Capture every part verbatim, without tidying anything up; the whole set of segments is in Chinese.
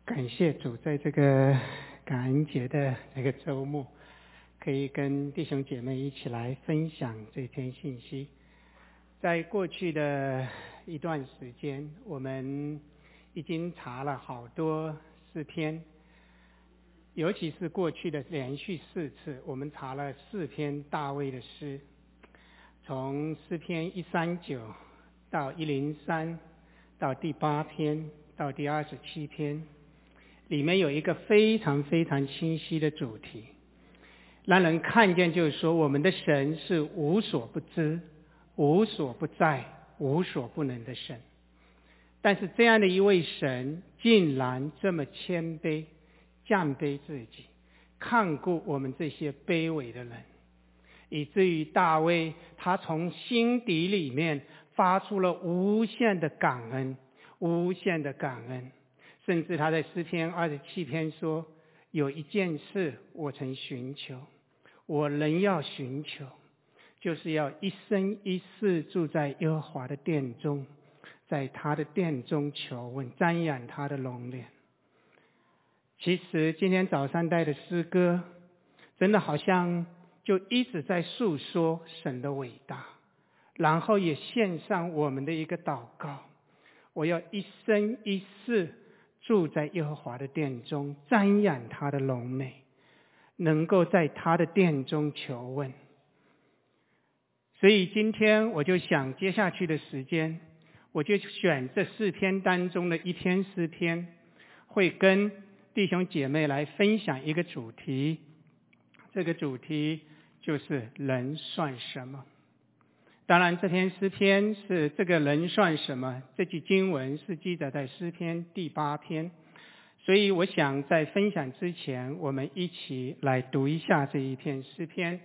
感谢主，在这个感恩节的这个周末，可以跟弟兄姐妹一起来分享这篇信息。在过去的一段时间，我们已经查了好多诗篇，尤其是过去的连续四次，我们查了四篇大卫的诗，从诗篇一三九到一零三，到第八篇，到第二十七篇。里面有一个非常非常清晰的主题，让人看见就是说，我们的神是无所不知、无所不在、无所不能的神。但是这样的一位神竟然这么谦卑，降卑自己，看顾我们这些卑微的人，以至于大卫他从心底里面发出了无限的感恩，无限的感恩。甚至他在诗篇二十七篇说，有一件事我曾寻求，我仍要寻求，就是要一生一世住在耶和华的殿中，在他的殿中求问，瞻仰他的容脸。其实今天早上带的诗歌真的好像就一直在诉说神的伟大，然后也献上我们的一个祷告，我要一生一世住在耶和华的殿中，瞻仰他的荣美，能够在他的殿中求问。所以今天我就想接下去的时间，我就选这四篇当中的一篇诗篇，会跟弟兄姐妹来分享一个主题。这个主题就是人算什么。当然这篇诗篇是这个人算什么，这句经文是记载在诗篇第八篇，所以我想在分享之前，我们一起来读一下这一篇诗篇。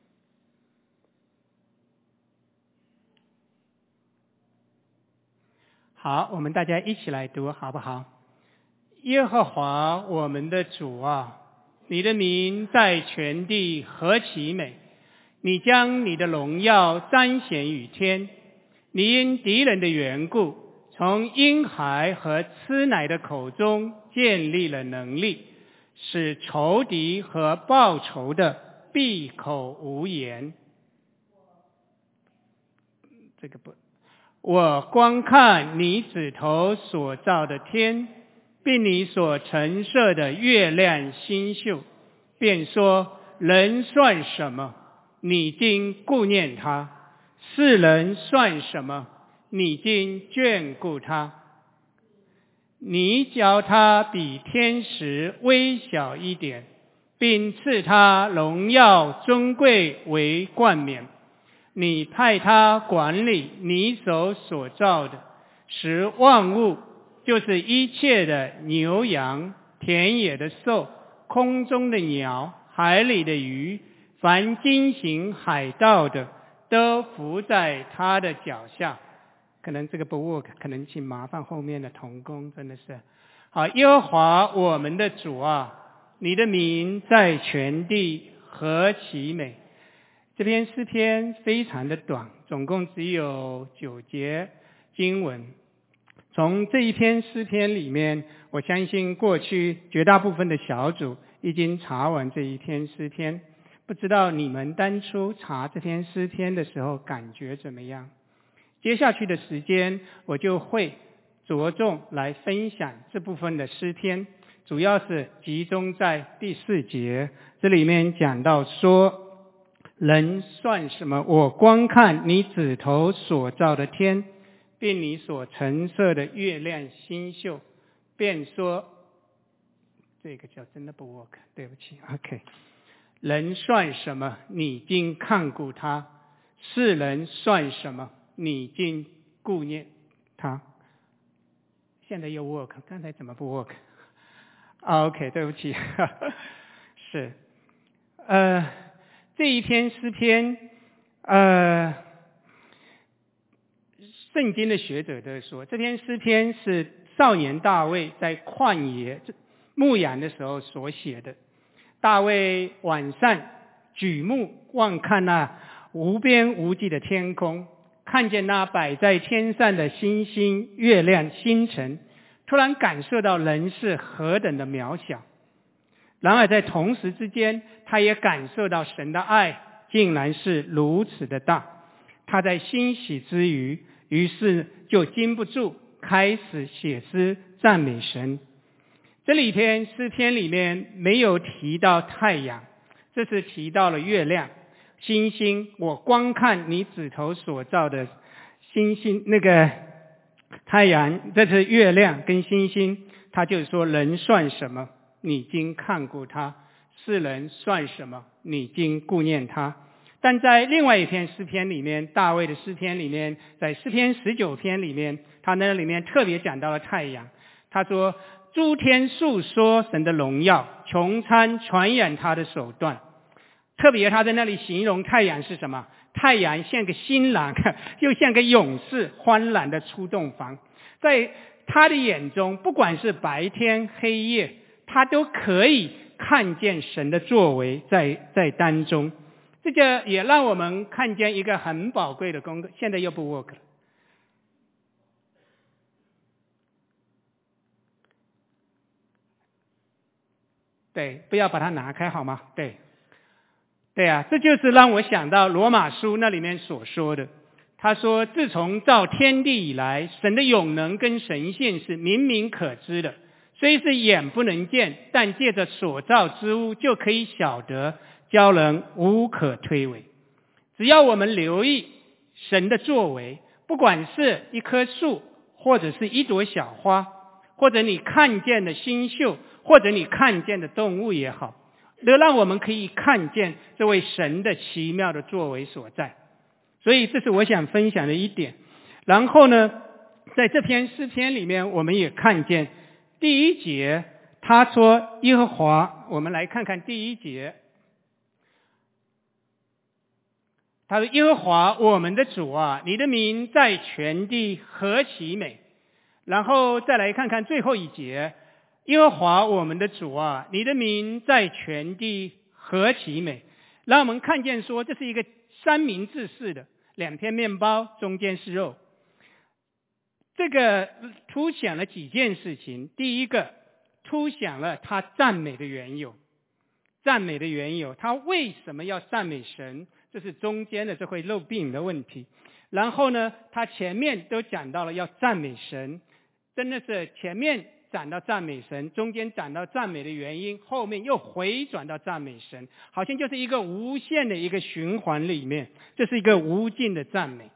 好，我们大家一起来读好不好？耶和华我们的主啊，你的名在全地何其美，你将你的荣耀彰显于天，你因敌人的缘故，从婴孩和吃奶的口中建立了能力，使仇敌和报仇的闭口无言。这个不，我观看你指头所造的天，并你所陈设的月亮星宿，便说人算什么，你竟顾念他；世人算什么，你竟眷顾他。你叫他比天使微小一点，并赐他荣耀尊贵为冠冕。你派他管理你手所造的，使万物，就是一切的牛羊、田野的兽、空中的鸟、海里的鱼，凡经行海道的，都伏在他的脚下。可能这个不 work， 可能请麻烦后面的同工，真的是好。耶和华我们的主啊，你的名在全地何其美。这篇诗篇非常的短，总共只有九节经文。从这一篇诗篇里面，我相信过去绝大部分的小组已经查完这一篇诗篇。不知道你们当初查这篇诗篇的时候感觉怎么样？接下去的时间我就会着重来分享这部分的诗篇，主要是集中在第四节，这里面讲到说，人算什么？我观看你指头所造的天，并你所陈设的月亮星宿，便说，这个叫真的不 work， 对不起 OK。 人算什么？你竟看顾他；世人算什么？你竟顾念他。现在又 work， 刚才怎么不 work？ OK， 对不起是呃这一篇诗篇，呃，圣经的学者都说，这篇诗篇是少年大卫在旷野牧羊的时候所写的。大卫晚上举目望看那无边无际的天空，看见那摆在天上的星星、月亮、星辰， 突然感受到人是何等的渺小。然而在同时之间，他也感受到神的爱竟然是如此的大。他在欣喜之余，于是就禁不住开始写诗赞美神。这里篇诗篇里面没有提到太阳，这是提到了月亮、星星。我光看你指头所造的星星，那个太阳，这是月亮跟星星。他就说，人算什么，你经看顾他；世人算什么，你经顾念他。但在另外一篇诗篇里面，大卫的诗篇里面，在诗篇十九篇里面，他那里面特别讲到了太阳。他说，诸天述说神的荣耀，穹苍传扬他的手段。特别他在那里形容太阳是什么？太阳像个新郎，又像个勇士，欢然的出洞房。在他的眼中，不管是白天黑夜，他都可以看见神的作为在在当中。这个也让我们看见一个很宝贵的功课。现在又不 work 了。对，不要把它拿开好吗？对，对啊，这就是让我想到罗马书那里面所说的。他说，自从造天地以来，神的永能跟神性是明明可知的，虽是眼不能见，但借着所造之物就可以晓得，叫人无可推诿。只要我们留意神的作为，不管是一棵树，或者是一朵小花，或者你看见的星宿，或者你看见的动物也好，都让我们可以看见这位神的奇妙的作为所在。所以这是我想分享的一点。然后呢，在这篇诗篇里面，我们也看见第一节，他说耶和华，我们来看看第一节。他说，耶和华我们的主啊，你的名在全地何其美。然后再来看看最后一节，耶和华我们的主啊，你的名在全地何其美。让我们看见说，这是一个三明治式的，两片面包中间是肉。这个凸显了几件事情。第一个，凸显了他赞美的缘由。赞美的缘由，他为什么要赞美神？这是中间的这会漏病的问题。然后呢，他前面都讲到了要赞美神，真的是前面讲到赞美神，中间讲到赞美的原因，后面又回转到赞美神，好像就是一个无限的一个循环里面，这是一个无尽的赞美。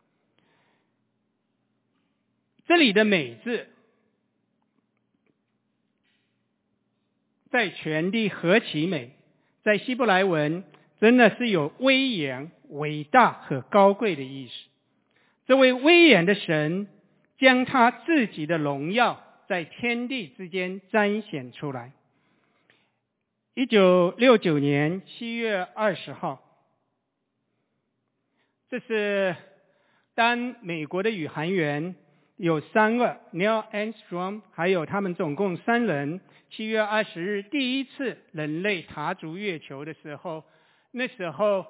这里的美字在全地何其美，在希伯来文真的是有威严、伟大和高贵的意思。这位威严的神将他自己的荣耀在天地之间彰显出来。一九六九年七月二十号，这是当美国的宇航员有三个 Neil Armstrong， 还有他们总共三人，七月二十日第一次人类踏足月球的时候，那时候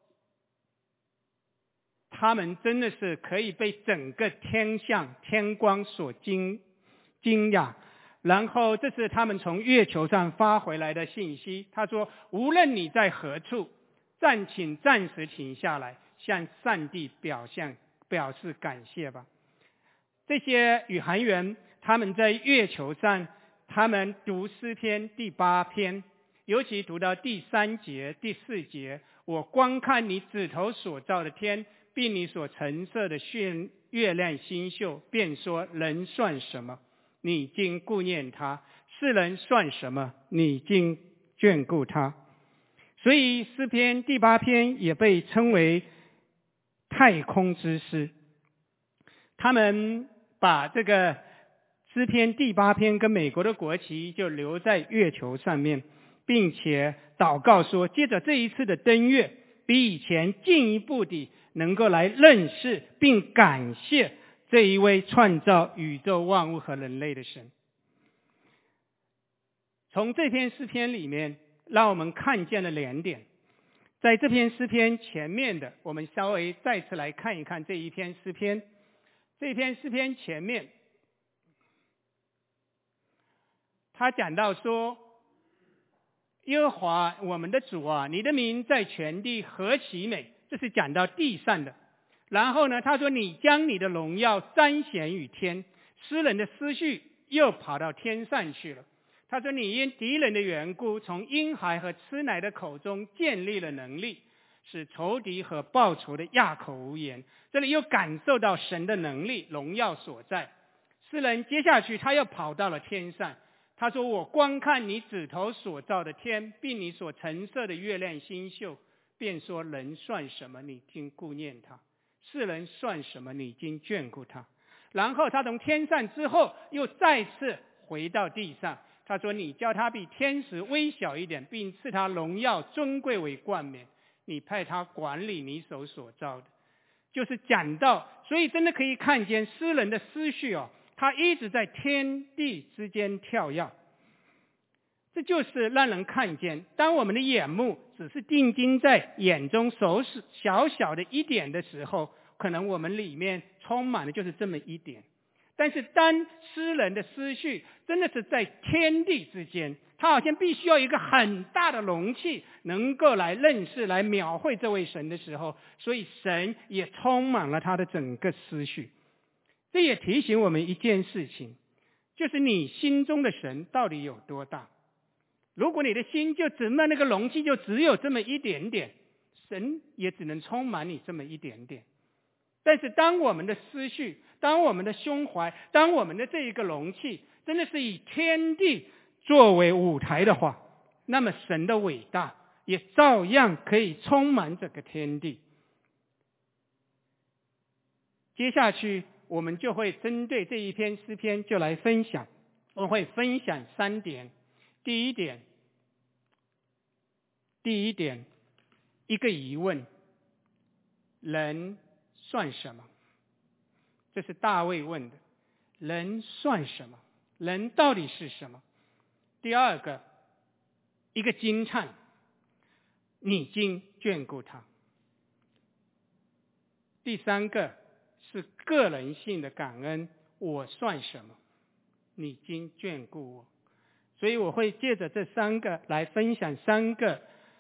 他们真的是可以被整个天象天光所惊惊讶。然后这是他们从月球上发回来的信息，他说，无论你在何处，暂请暂时停下来，向上帝表现表示感谢吧。这些宇航员他们在月球上，他们读诗篇第八篇，尤其读到第三节第四节，我观看你指头所造的天，并你所陈设的月亮星宿，便说，人算什么，你经顾念他；世人算什么，你经眷顾他。所以诗篇第八篇也被称为太空之诗。他们把这个诗篇第八篇跟美国的国旗就留在月球上面，并且祷告说，接着这一次的登月，比以前进一步地能够来认识并感谢这一位创造宇宙万物和人类的神。从这篇诗篇里面，让我们看见了两点。在这篇诗篇前面的，我们稍微再次来看一看这一篇诗篇。这篇诗篇前面他讲到说，耶和华我们的主啊，你的名在全地何其美，这是讲到地上的。然后呢，他说你将你的荣耀彰显于天，诗人的思绪又跑到天上去了。他说你因敌人的缘故，从婴孩和吃奶的口中建立了能力，使仇敌和报仇的哑口无言。这里又感受到神的能力荣耀所在。诗人接下去他又跑到了天上，他说我观看你指头所造的天，并你所陈设的月亮星宿，便说人算什么，你竟顾念他；世人算什么，你竟眷顾他。然后他从天上之后又再次回到地上，他说你叫他比天使微小一点，并赐他荣耀尊贵为冠冕，你派他管理你手所造的。就是讲到，所以真的可以看见诗人的思绪哦，他一直在天地之间跳跃。这就是让人看见，当我们的眼目只是定睛在眼中手小小的一点的时候，可能我们里面充满的就是这么一点。但是当诗人的思绪真的是在天地之间，他好像必须要一个很大的容器能够来认识来描绘这位神的时候，所以神也充满了他的整个思绪。这也提醒我们一件事情，就是你心中的神到底有多大。如果你的心就只那那个容器就只有这么一点点，神也只能充满你这么一点点。但是当我们的思绪，当我们的胸怀，当我们的这一个容器真的是以天地作为舞台的话，那么神的伟大也照样可以充满这个天地。接下去我们就会针对这一篇诗篇就来分享，我会分享三点。第一点，第一点，一个疑问：人算什么？这是大卫问的。人算什么？人到底是什么？第二个，一个惊叹：你竟眷顾他。第三个是个人性的感恩：我算什么？你竟眷顾我。所以我会借着这三个来分享三个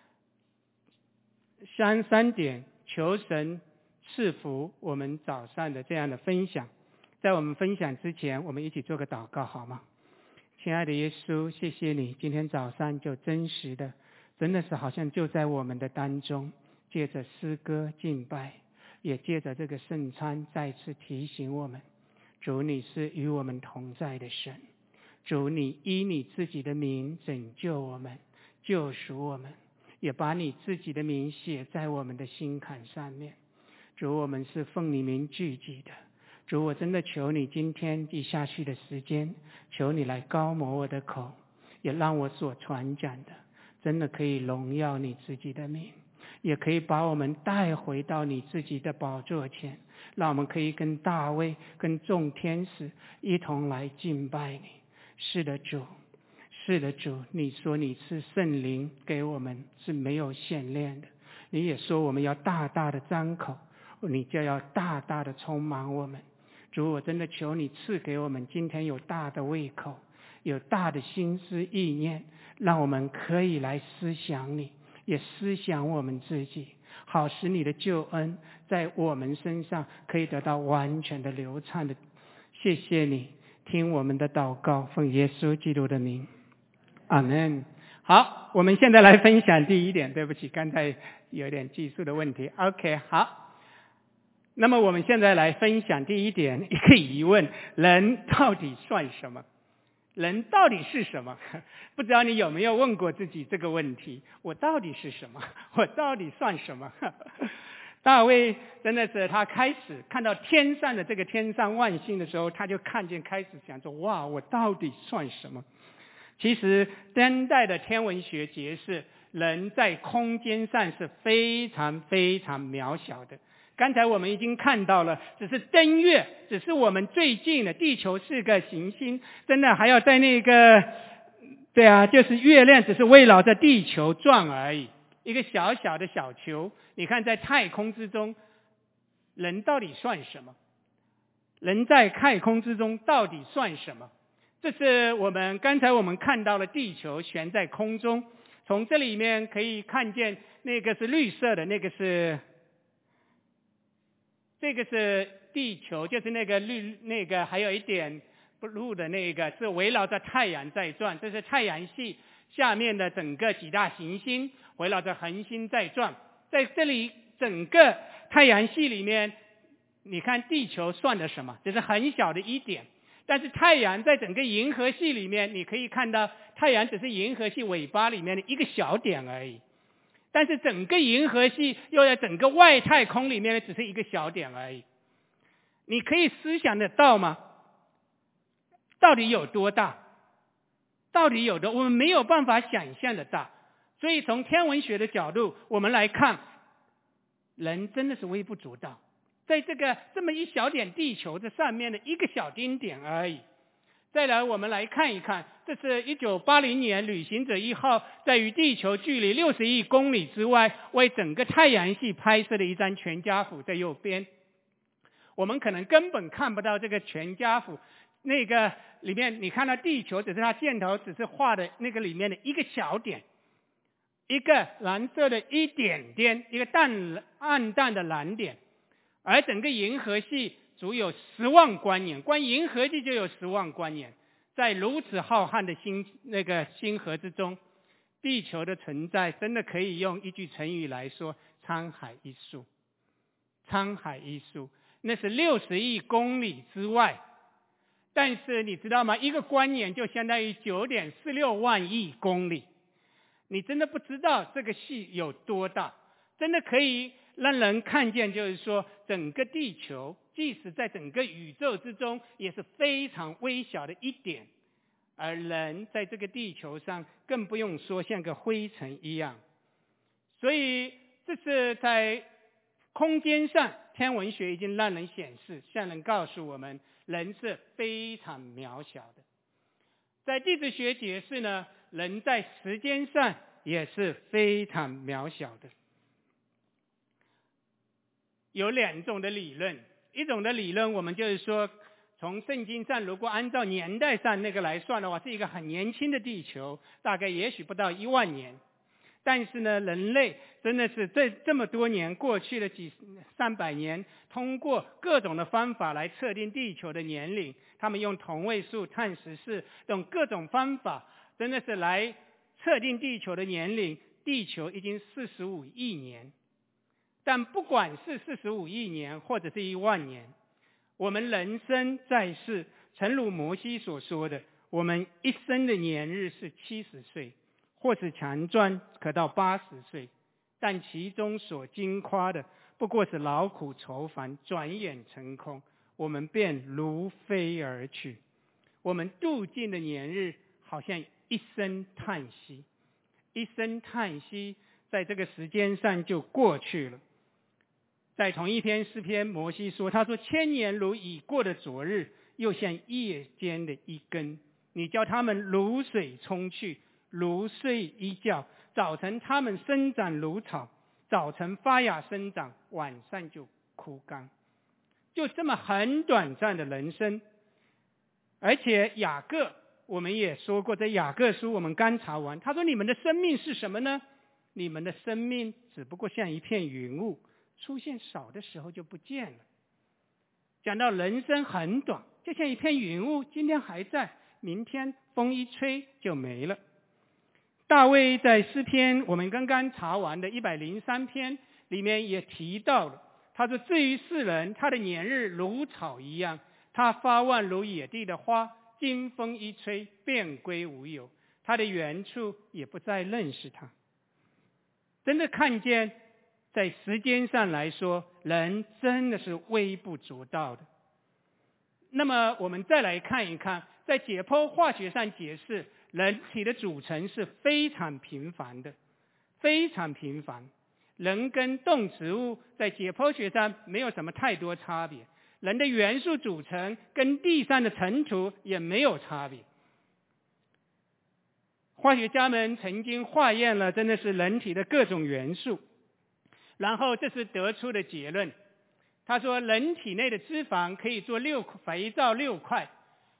三三点，求神赐福我们早上的这样的分享。在我们分享之前，我们一起做个祷告好吗？亲爱的耶稣，谢谢你今天早上就真实的，真的是好像就在我们的当中，借着诗歌敬拜，也借着这个圣餐再次提醒我们，主你是与我们同在的神，主你依你自己的名拯救我们，救赎我们，也把你自己的名写在我们的心坎上面。主，我们是奉你名聚集的。主，我真的求你今天接下去的时间，求你来高摩我的口，也让我所传讲的真的可以荣耀你自己的名，也可以把我们带回到你自己的宝座前，让我们可以跟大卫跟众天使一同来敬拜你。是的主，是的主，你说你是圣灵给我们是没有限量的，你也说我们要大大的张口，你就要大大的充满我们。主，我真的求你赐给我们今天有大的胃口，有大的心思意念，让我们可以来思想你，也思想我们自己，好使你的救恩在我们身上可以得到完全的流畅的。谢谢你听我们的祷告，奉耶稣基督的名，阿们。好，我们现在来分享第一点，对不起，刚才有点技术的问题。 OK， 好，那么我们现在来分享第一点，一个疑问：人到底算什么？人到底是什么？不知道你有没有问过自己这个问题，我到底是什么？我到底算什么？大卫真的是他开始看到天上的这个天上万星的时候，他就看见开始想说，哇，我到底算什么？其实当代的天文学解释，人在空间上是非常非常渺小的。刚才我们已经看到了，只是登月，只是我们最近的，地球是个行星，真的还要在那个，对啊，就是月亮只是围绕着地球转而已，一个小小的小球。你看在太空之中，人到底算什么？人在太空之中到底算什么？ 这是我们刚才我们看到了地球悬在空中，从这里面可以看见那个是绿色的，那个是这个是地球，就是那个绿那个还有一点 blue 的那个是围绕着太阳在转，这是太阳系下面的整个几大行星围绕着恒星在转。在这里整个太阳系里面，你看地球算的什么？只是很小的一点。但是太阳在整个银河系里面，你可以看到太阳只是银河系尾巴里面的一个小点而已。但是整个银河系又在整个外太空里面只是一个小点而已。你可以思想得到吗？到底有多大？到底有的我们没有办法想象的大。所以从天文学的角度，我们来看，人真的是微不足道，在这个这么一小点地球的上面的一个小丁点而已。再来我们来看一看，这是一九八零年旅行者一号在与地球距离六十亿公里之外为整个太阳系拍摄的一张全家福，在右边。我们可能根本看不到这个全家福，那个里面你看到地球只是它箭头只是画的那个里面的一个小点，一个蓝色的一点点，一个淡暗淡的蓝点。而整个银河系足有十万光年，光银河系就有十万光年。在如此浩瀚的星那个星河之中，地球的存在真的可以用一句成语来说：沧海一粟。沧海一粟，那是六十亿公里之外。但是你知道吗？一个光年就相当于九点四六万亿公里。你真的不知道这个系有多大，真的可以让人看见，就是说整个地球即使在整个宇宙之中也是非常微小的一点，而人在这个地球上更不用说，像个灰尘一样。所以这是在空间上，天文学已经让人显示，向人告诉我们人是非常渺小的。在地质学解释呢，人在时间上也是非常渺小的。有两种的理论，一种的理论我们就是说，从圣经上如果按照年代上那个来算的话，是一个很年轻的地球，大概也许不到一万年。但是呢，人类真的是这这么多年过去了几上百年，通过各种的方法来测定地球的年龄，他们用同位素、碳十四等各种方法，真的是来测定地球的年龄。地球已经四十五亿年，但不管是四十五亿年或者是一万年，我们人生在世，诚如摩西所说的，我们一生的年日是七十岁，或是强壮可到八十岁，但其中所经夸的不过是劳苦愁烦，转眼成空，我们便如飞而去。我们度尽的年日好像一声叹息，一声叹息在这个时间上就过去了。在同一篇诗篇，摩西说，他说千年如已过的昨日，又像夜间的一更，你叫他们如水冲去，如睡一觉，早晨他们生长如草，早晨发芽生长，晚上就枯干。就这么很短暂的人生。而且雅各我们也说过，在雅各书我们刚查完，他说你们的生命是什么呢？你们的生命只不过像一片云雾，出现少的时候就不见了。讲到人生很短，就像一片云雾，今天还在，明天风一吹就没了。大卫在诗篇我们刚刚查完的一百零三篇里面也提到了，他说至于世人，他的年日如草一样，他发旺如野地的花，经风一吹便归无有，他的原处也不再认识他。真的看见在时间上来说，人真的是微不足道的。那么我们再来看一看，在解剖化学上解释，人体的组成是非常平凡的，非常平凡。人跟动植物在解剖学上没有什么太多差别，人的元素组成跟地上的尘土也没有差别。化学家们曾经化验了真的是人体的各种元素，然后这是得出的结论。他说人体内的脂肪可以做六肥皂六块，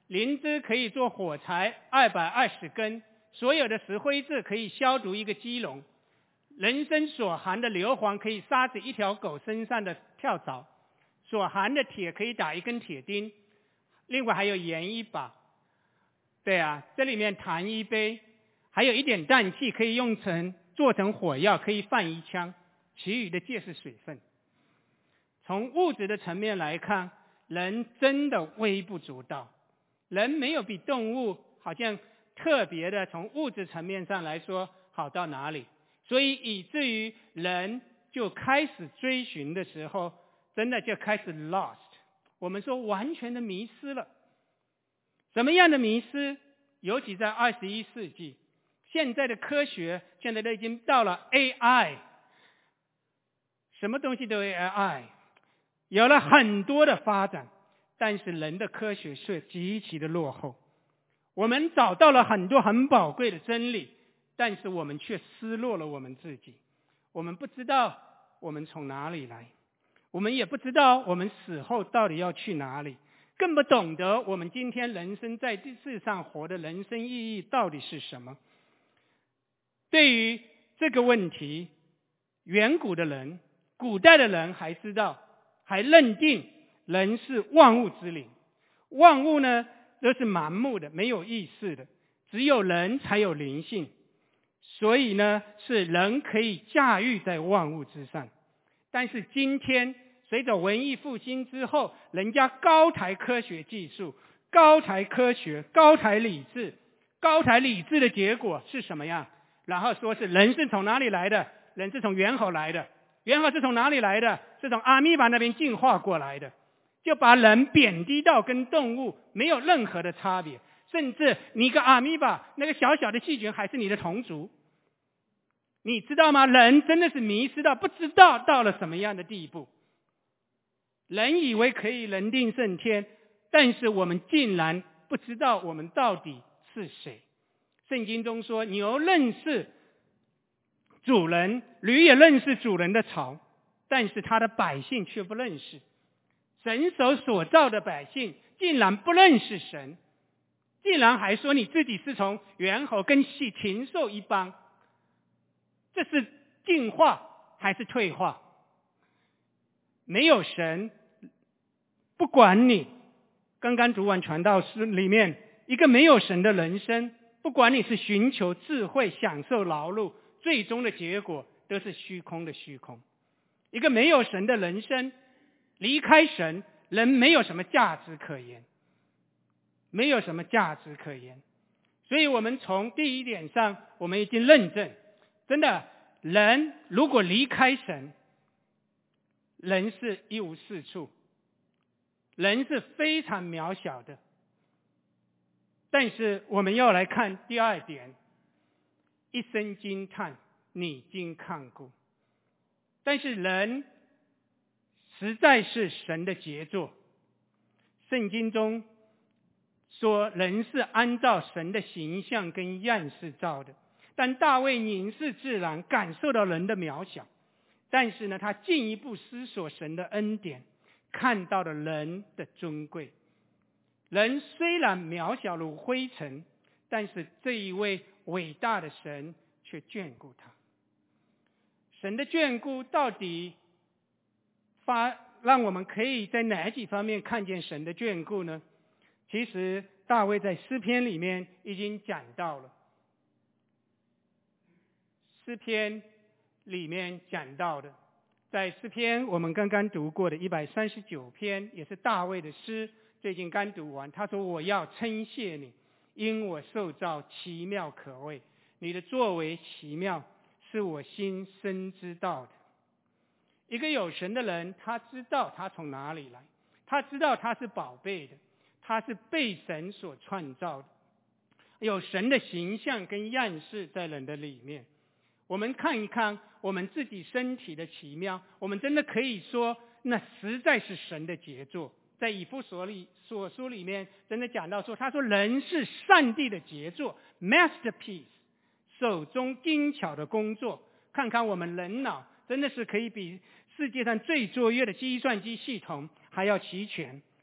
灵芝可以做火柴二百二十根，所有的石灰质可以消毒一个鸡笼，人参所含的硫磺可以杀死一条狗身上的跳蚤，所含的铁可以打一根铁钉，另外还有盐一把。对啊，这里面糖一杯，还有一点氮气可以用成做成火药，可以放一枪，其余的皆是水分。从物质的层面来看，人真的微不足道，人没有比动物好像特别的从物质层面上来说好到哪里，所以以至于人就开始追寻的时候，真的就开始 lost， 我们说完全的迷失了。什么样的迷失？尤其在二十一世纪，现在的科学现在都已经到了 A I， 什么东西都有 A I， 有了很多的发展，但是人的科学却极其的落后。我们找到了很多很宝贵的真理，但是我们却失落了我们自己。我们不知道我们从哪里来，我们也不知道我们死后到底要去哪里，更不懂得我们今天人生在世上活的人生意义到底是什么。对于这个问题，远古的人、古代的人还知道，还认定人是万物之灵，万物呢都是盲目的、没有意识的，只有人才有灵性，所以呢是人可以驾驭在万物之上。但是今天随着文艺复兴之后，人家高抬科学技术，高抬科学，高抬理智，高抬理智的结果是什么样？然后说是人是从哪里来的？人是从猿猴来的。猿猴是从哪里来的？是从阿米巴那边进化过来的。就把人贬低到跟动物没有任何的差别，甚至你一个阿米巴，那个小小的细菌还是你的同族。你知道吗？人真的是迷失到不知道到了什么样的地步。人以为可以人定胜天，但是我们竟然不知道我们到底是谁。圣经中说，牛认识主人，驴也认识主人的槽，但是他的百姓却不认识。神手所造的百姓竟然不认识神，竟然还说你自己是从猿猴跟禽兽一帮，这是进化还是退化？没有神，不管你刚刚读完传道书里面一个没有神的人生，不管你是寻求智慧享受劳碌，最终的结果都是虚空的虚空。一个没有神的人生，离开神，人没有什么价值可言，没有什么价值可言。所以我们从第一点上，我们已经认证，真的，人如果离开神，人是一无是处，人是非常渺小的。但是我们要来看第二点，一生惊叹，你经看顾。但是人实在是神的杰作。圣经中说人是按照神的形象跟样式造的，但大卫凝视自然，感受到人的渺小，但是呢他进一步思索神的恩典，看到了人的尊贵。人虽然渺小如灰尘，但是这一位伟大的神却眷顾他。神的眷顾到底发让我们可以在哪几方面看见神的眷顾呢？其实大卫在诗篇里面已经讲到了，诗篇里面讲到的，在诗篇我们刚刚读过的一百三十九篇，也是大卫的诗，最近刚读完。他说，我要称谢你，因我受造奇妙可畏，你的作为奇妙，是我心深知道的。一个有神的人，他知道他从哪里来，他知道他是宝贝的，他是被神所创造的，有神的形象跟样式在人的里面。我们看一看我们自己身体的奇妙，我们真的可以说那实在是神的杰作。在以弗所里所书里面真的讲到说，他说人是上帝的杰作 masterpiece， 手中精巧的工作。看看我们人脑真的是可以比世界上最卓越的计算机系统还要齐全，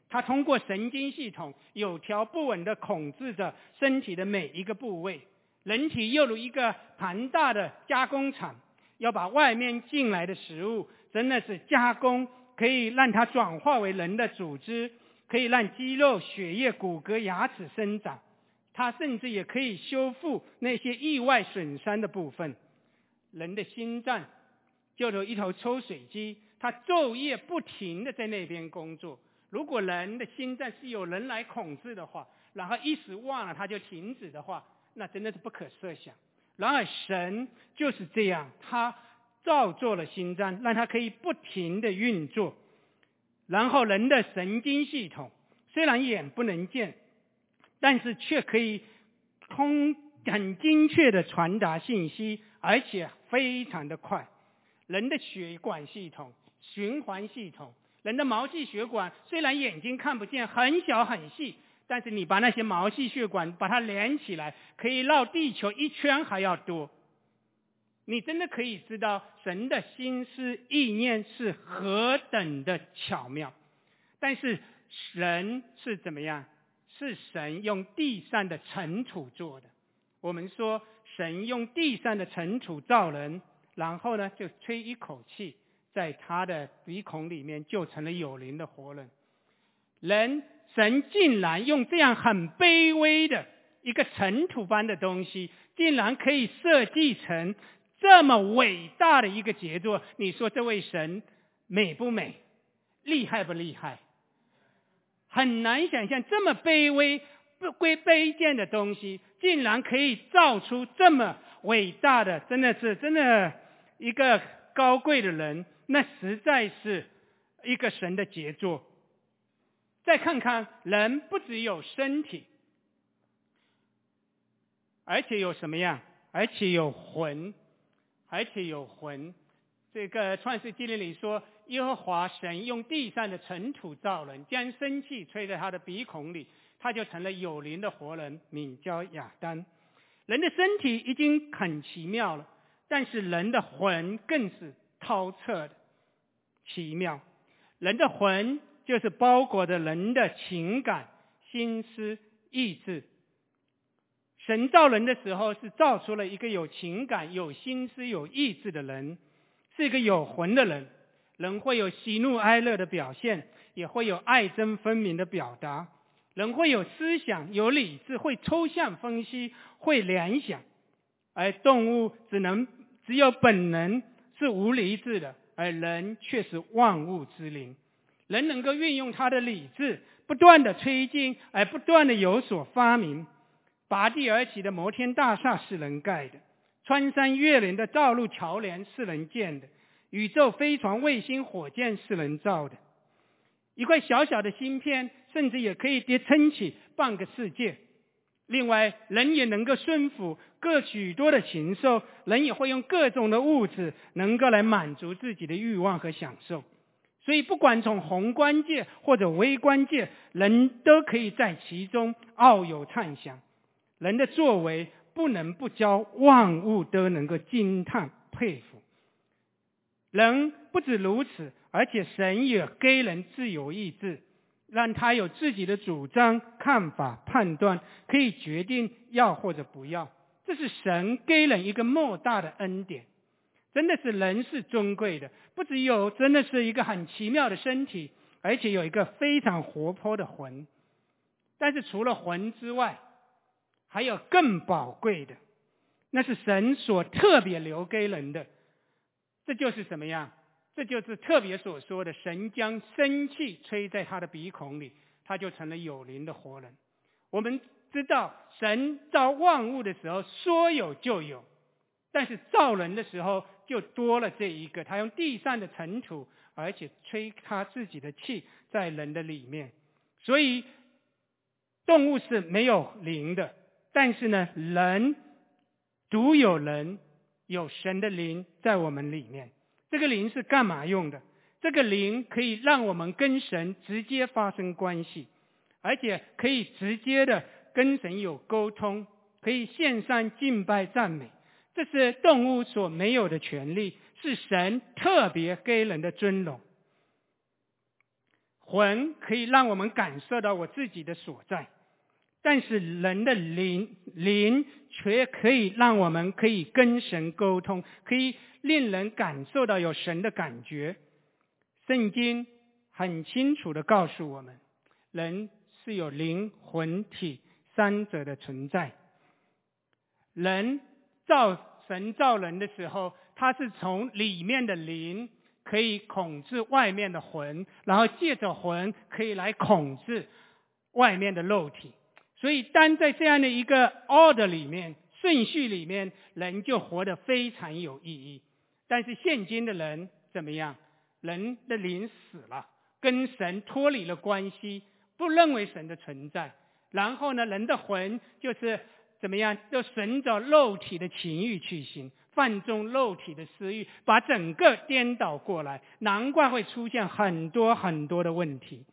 它通过神经系统有条不紊地控制着身体的每一个部位。人体又如一个庞大的加工厂，要把外面进来的食物真的是加工，可以让它转化为人的组织，可以让肌肉、血液、骨骼、牙齿生长。它甚至也可以修复那些意外损伤的部分。人的心脏就有一头抽水机，它昼夜不停地在那边工作。如果人的心脏是由人来控制的话，然后一时忘了它就停止的话，那真的是不可设想。然而神就是这样，他造作了心脏，让它可以不停地运作。然后人的神经系统虽然眼不能见，但是却可以通很精确地传达信息，而且非常的快。人的血管系统、循环系统，人的毛细血管虽然眼睛看不见，很小很细，但是你把那些毛细血管把它连起来，可以绕地球一圈还要多。你真的可以知道神的心思意念是何等的巧妙。但是神是怎么样？是神用地上的尘土做的。我们说神用地上的尘土造人，然后呢就吹一口气，在他的鼻孔里面就成了有灵的活人。人神竟然用这样很卑微的一个尘土般的东西，竟然可以设计成这么伟大的一个杰作。你说这位神美不美？厉害不厉害？很难想象这么卑微不归卑贱的东西竟然可以造出这么伟大的，真的是真的一个高贵的人，那实在是一个神的杰作。再看看人不只有身体，而且有什么样？而且有魂，而且有魂。这个创世纪里说，耶和华神用地上的尘土造人，将生气吹在他的鼻孔里，他就成了有灵的活人，名叫亚当。人的身体已经很奇妙了，但是人的魂更是透彻的奇妙。人的魂就是包裹着人的情感、心思、意志。神造人的时候是造出了一个有情感、有心思、有意志的人，是一个有魂的人。人会有喜怒哀乐的表现，也会有爱憎分明的表达。人会有思想、有理智，会抽象分析，会联想。而动物只能只有本能，是无理智的，而人却是万物之灵。人能够运用他的理智，不断的推进，而不断的有所发明。拔地而起的摩天大厦是人盖的，穿山越岭的道路桥梁是人建的，宇宙飞船、卫星、火箭是人造的。一块小小的芯片，甚至也可以叠撑起半个世界。另外，人也能够顺服各许多的禽兽，人也会用各种的物质，能够来满足自己的欲望和享受。所以，不管从宏观界或者微观界，人都可以在其中遨游畅想。人的作为不能不教万物都能够惊叹佩服。人不止如此，而且神也给人自由意志，让他有自己的主张、看法、判断，可以决定要或者不要。这是神给人一个莫大的恩典。真的是人是尊贵的，不只有真的是一个很奇妙的身体，而且有一个非常活泼的魂。但是除了魂之外，还有更宝贵的，那是神所特别留给人的。这就是什么样？这就是特别所说的，神将生气吹在他的鼻孔里，他就成了有灵的活人。我们知道神造万物的时候说有就有，但是造人的时候就多了这一个，他用地上的尘土，而且吹他自己的气在人的里面。所以动物是没有灵的，但是呢，人独有人有神的灵在我们里面。这个灵是干嘛用的？这个灵可以让我们跟神直接发生关系，而且可以直接的跟神有沟通，可以献上敬拜赞美。这是动物所没有的权利，是神特别给人的尊荣。 魂可以让我们感受到我自己的所在，但是人的灵灵却可以让我们可以跟神沟通，可以令人感受到有神的感觉。圣经很清楚地告诉我们，人是有灵魂体三者的存在。人造神造人的时候，他是从里面的灵可以控制外面的魂，然后借着魂可以来控制外面的肉体。所以当在这样的一个 order 里面，顺序里面，人就活得非常有意义。但是现今的人怎么样？人的灵死了，跟神脱离了关系，不认为神的存在。然后呢，人的魂就是怎么样？就顺着肉体的情欲去行，放纵肉体的私欲，把整个颠倒过来，难怪会出现很多很多的问题。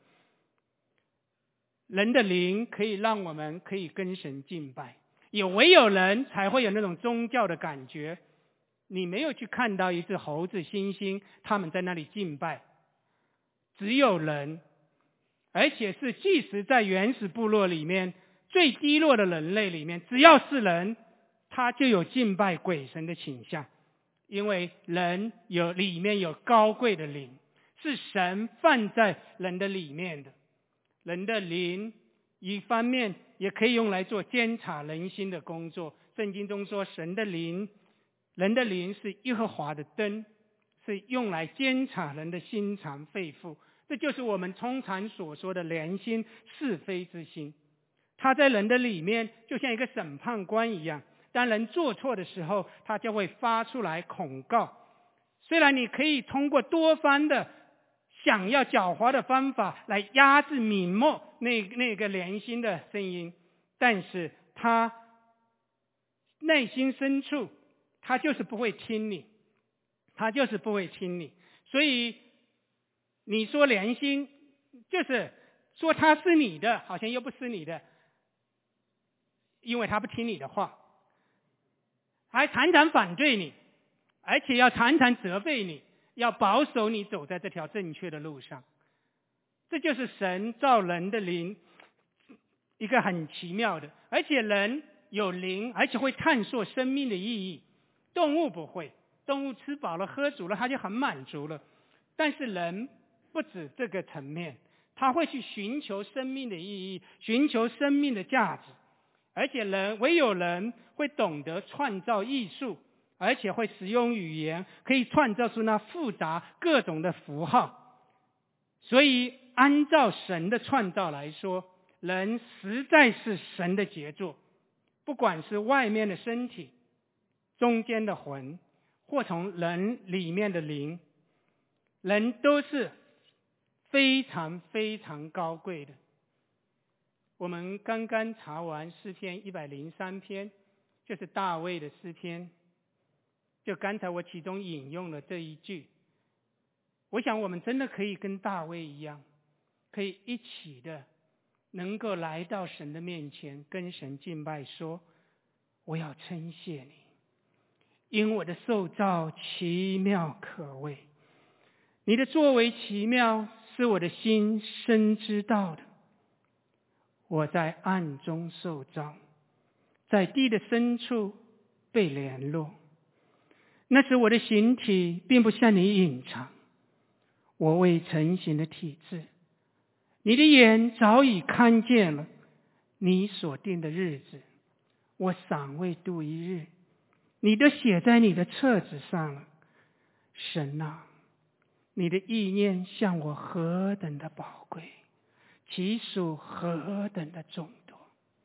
人的灵可以让我们可以跟神敬拜，也唯有人才会有那种宗教的感觉。你没有去看到一只猴子、猩猩，他们在那里敬拜，只有人，而且是即使在原始部落里面最低落的人类里面，只要是人，他就有敬拜鬼神的倾向，因为人有里面有高贵的灵，是神放在人的里面的。人的灵一方面也可以用来做监察人心的工作。圣经中说，神的灵人的灵是耶和华的灯，是用来监察人的心肠肺腑，这就是我们通常所说的良心是非之心。他在人的里面就像一个审判官一样，当人做错的时候，他就会发出来控告。虽然你可以通过多方的想要狡猾的方法来压制泯没那那个良心的声音，但是他内心深处他就是不会听你，他就是不会听你。所以你说良心，就是说他是你的，好像又不是你的，因为他不听你的话，还常常反对你，而且要常常责备你，要保守你走在这条正确的路上。这就是神造人的灵一个很奇妙的，而且人有灵，而且会探索生命的意义。动物不会，动物吃饱了喝足了，它就很满足了。但是人不止这个层面，他会去寻求生命的意义，寻求生命的价值。而且人唯有人会懂得创造艺术，而且会使用语言，可以创造出那复杂各种的符号。所以按照神的创造来说，人实在是神的杰作，不管是外面的身体，中间的魂，或从人里面的灵，人都是非常非常高贵的。我们刚刚查完诗篇一百零三篇，就是大卫的诗篇，就刚才我其中引用了这一句。我想我们真的可以跟大卫一样，可以一起的能够来到神的面前，跟神敬拜，说我要称谢你，因我的受造奇妙可畏，你的作为奇妙，是我的心深知道的。我在暗中受造，在地的深处被联络，那时我的形体并不向你隐藏，我未成形的体质，你的眼早已看见了。你所定的日子，我尚未度一日，你都写在你的册子上了。神啊，你的意念向我何等的宝贵，其数何等的众多。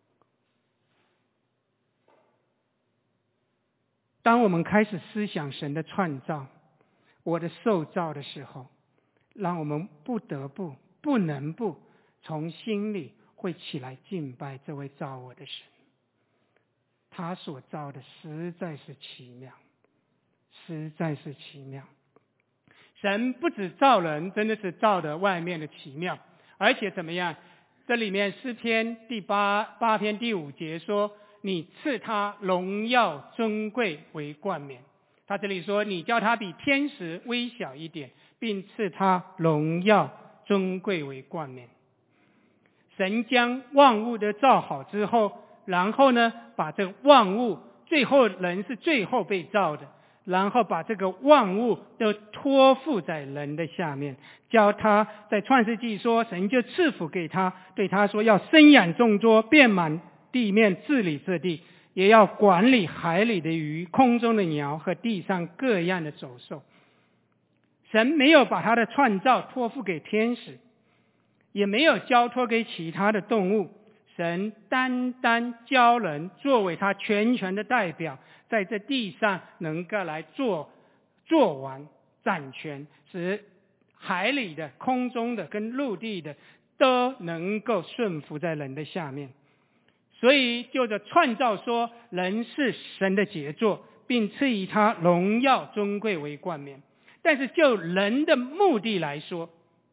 当我们开始思想神的创造，我的受造的时候，让我们不得不不能不从心里会起来敬拜这位造我的神。他所造的实在是奇妙，实在是奇妙。神不止造人，真的是造的外面的奇妙，而且怎么样？这里面诗篇第八八篇第五节说，你赐他荣耀尊贵为冠冕。他这里说，你叫他比天使微小一点，并赐他荣耀尊贵为冠冕。神将万物都造好之后，然后呢，把这万物，最后人是最后被造的，然后把这个万物都托付在人的下面，教他在创世纪说，神就赐福给他，对他说要生养众多，遍满地面，治理这地，也要管理海里的鱼，空中的鸟和地上各样的走兽。神没有把他的创造托付给天使，也没有交托给其他的动物，神单单教人作为他全权的代表，在这地上能够来做做完掌权，使海里的、空中的跟陆地的都能够顺服在人的下面。所以就着创造说，人是神的杰作，并赐予他荣耀尊贵为冠冕。但是就人的目的来说，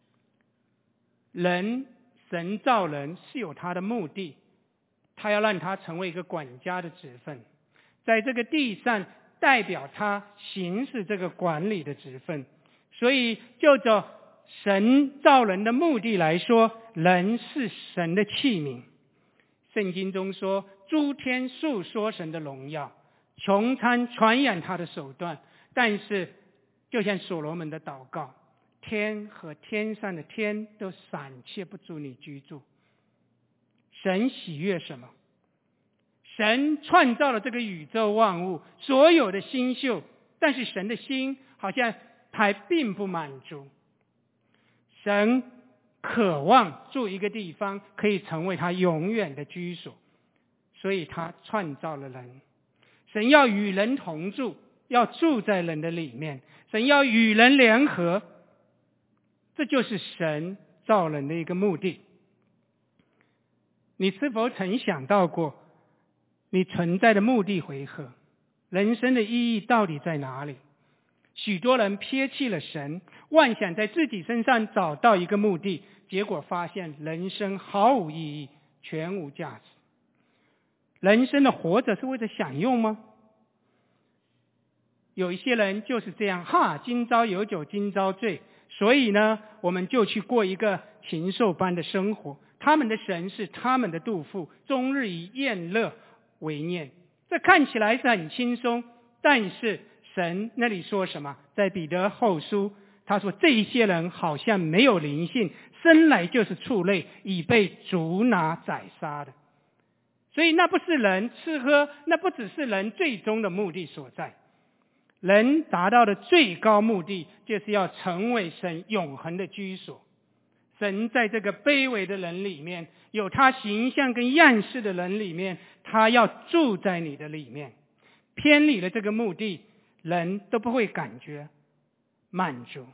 人神造人是有他的目的，他要让他成为一个管家的职分，在这个地上代表他行使这个管理的职分。所以就着神造人的目的来说，人是神的器皿。圣经中说，诸天述说神的荣耀，穹苍传扬他的手段。但是就像所罗门的祷告，天和天上的天都暂且不足你居住。神喜悦什么？神创造了这个宇宙万物，所有的星宿，但是神的心好像还并不满足。神渴望住一个地方，可以成为他永远的居所，所以他创造了人。神要与人同住，要住在人的里面，神要与人联合，这就是神造人的一个目的。你是否曾想到过，你存在的目的为何？人生的意义到底在哪里？许多人撇弃了神，妄想在自己身上找到一个目的，结果发现人生毫无意义，全无价值。人生的活着是为了享用吗？有一些人就是这样，哈，今朝有酒今朝醉，所以呢，我们就去过一个禽兽般的生活。他们的神是他们的肚腹，终日以宴乐为念。这看起来是很轻松，但是神那里说什么？在彼得后书，他说这一些人好像没有灵性，生来就是畜类，已被逐拿宰杀的。所以那不是人吃喝，那不只是人最终的目的所在。人达到的最高目的，就是要成为神永恒的居所。神在这个卑微的人里面，有他形象跟样式的人里面，他要住在你的里面。偏离了这个目的，人都不会感觉满足。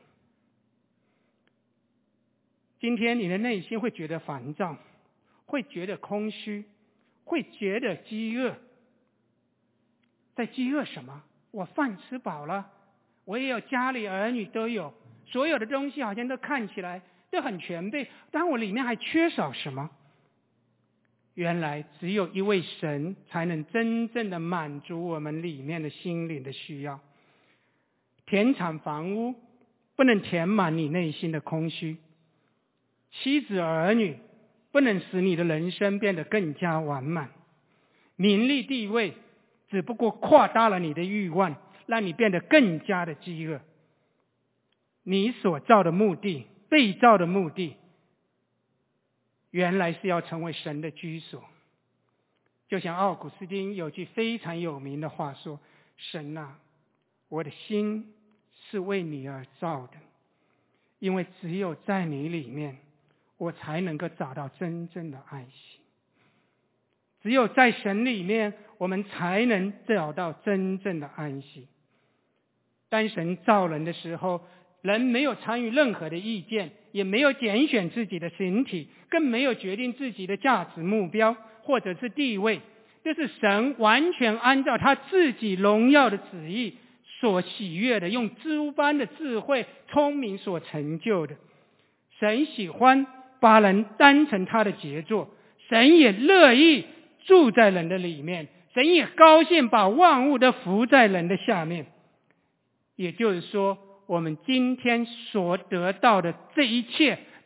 今天你的内心会觉得烦躁，会觉得空虚，会觉得饥饿。在饥饿什么？我饭吃饱了，我也有家里儿女都有，所有的东西好像都看起来都很全备，但我里面还缺少什么？原来只有一位神才能真正的满足我们里面的心灵的需要。田产房屋不能填满你内心的空虚，妻子儿女不能使你的人生变得更加完满，名利地位只不过扩大了你的欲望，让你变得更加的饥饿。你所造的目的，被造的目的，原来是要成为神的居所。就像奥古斯丁有句非常有名的话说，神啊，我的心是为你而造的，因为只有在你里面，我才能够找到真正的爱惜。只有在神里面，我们才能找到真正的安息。当神造人的时候，人没有参与任何的意见，也没有拣选自己的形体，更没有决定自己的价值目标或者是地位。这是神完全按照他自己荣耀的旨意所喜悦的，用诸般的智慧聪明所成就的。神喜欢把人当成他的杰作，神也乐意住在人的里面，神也高兴把万物都伏在人的下面。也就是说，我们今天所得到的这一切，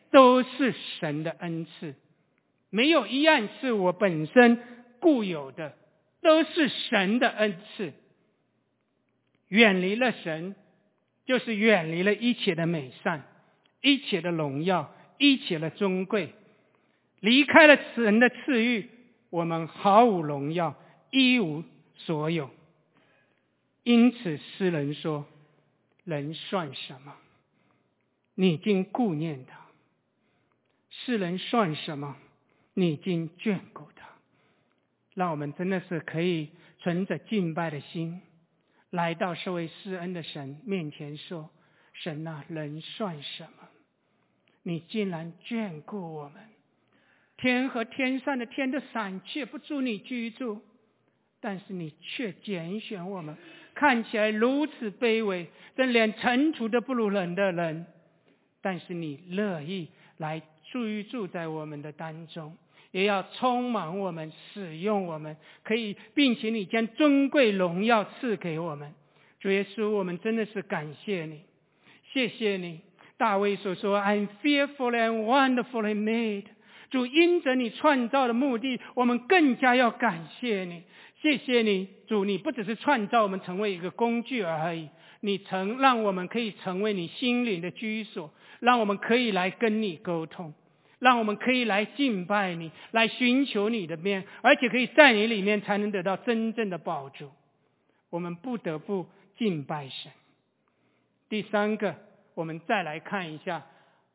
都是神的恩赐，没有一样是我本身固有的，都是神的恩赐。远离了神，就是远离了一切的美善，一切的荣耀，一切的尊贵。离开了神的赐予，我们毫无荣耀，一无所有。因此诗人说，人算什么？你已经顾念他。世人算什么？你已经眷顾他。让我们真的是可以存着敬拜的心，来到这位施恩的神面前说，神啊，人算什么？你竟然眷顾我们。天和天上的天的赏却不足你居住，但是你却拣选我们，看起来如此卑微，但连尘土都不如人的人，但是你乐意来居住在我们的当中，也要充满我们，使用我们，可以，并且你将尊贵荣耀赐给我们。主耶稣，我们真的是感谢你，谢谢你。大卫所说 I'm fearfully and wonderfully made。 主，因着你创造的目的，我们更加要感谢你。谢谢你，主，你不只是创造我们成为一个工具而已，你曾让我们可以成为你心灵的居所，让我们可以来跟你沟通，让我们可以来敬拜你，来寻求你的面，而且可以在你里面才能得到真正的宝珠。我们不得不敬拜神。第三个，我们再来看一下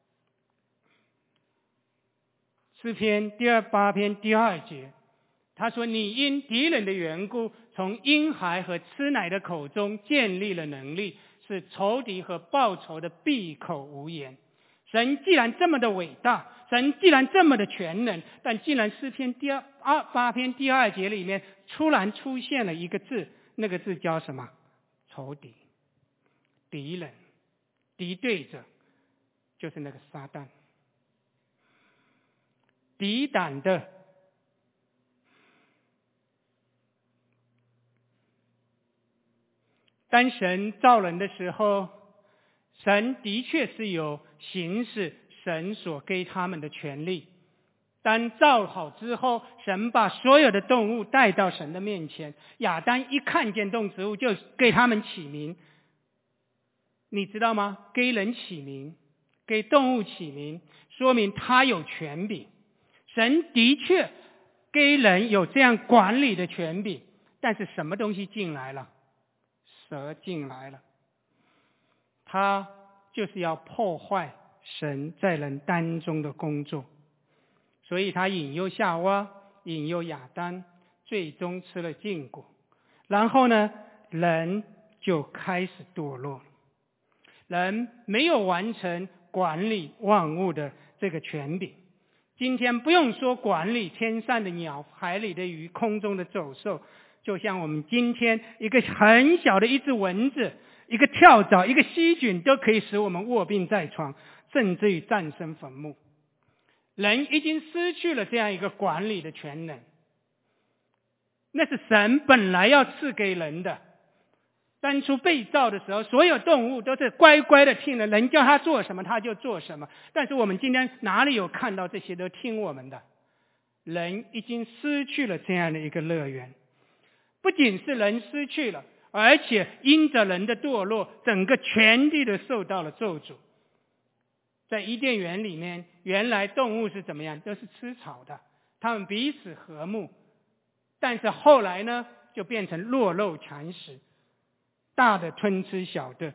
诗篇第二八篇第二节，他说，你因敌人的缘故，从婴孩和吃奶的口中建立了能力，是仇敌和报仇的闭口无言。神既然这么的伟大，神既然这么的全能，但既然诗篇第二二八篇第二节里面突然出现了一个字，那个字叫什么？仇敌、敌人、敌对者，就是那个撒旦。抵挡的，当神造人的时候，神的确是有行使神所给他们的权利。当造好之后，神把所有的动物带到神的面前，亚当一看见动植物就给他们起名。你知道吗？给人起名，给动物起名，说明他有权柄。神的确给人有这样管理的权柄，但是什么东西进来了？蛇进来了，他就是要破坏神在人当中的工作，所以他引诱夏娃，引诱亚当，最终吃了禁果，然后呢，人就开始堕落了。人没有完成管理万物的这个权柄。今天不用说管理天上的鸟、海里的鱼、空中的走兽，就像我们今天一个很小的一只蚊子、一个跳蚤、一个细菌都可以使我们卧病在床，甚至于葬身坟墓。人已经失去了这样一个管理的权能，那是神本来要赐给人的。当初被造的时候，所有动物都是乖乖的听了人叫他做什么他就做什么，但是我们今天哪里有看到这些都听我们的？人已经失去了这样的一个乐园。不仅是人失去了，而且因着人的堕落，整个全地都受到了咒诅。在伊甸园里面，原来动物是怎么样？都是吃草的，他们彼此和睦。但是后来呢，就变成弱肉强食，大的吞吃小的，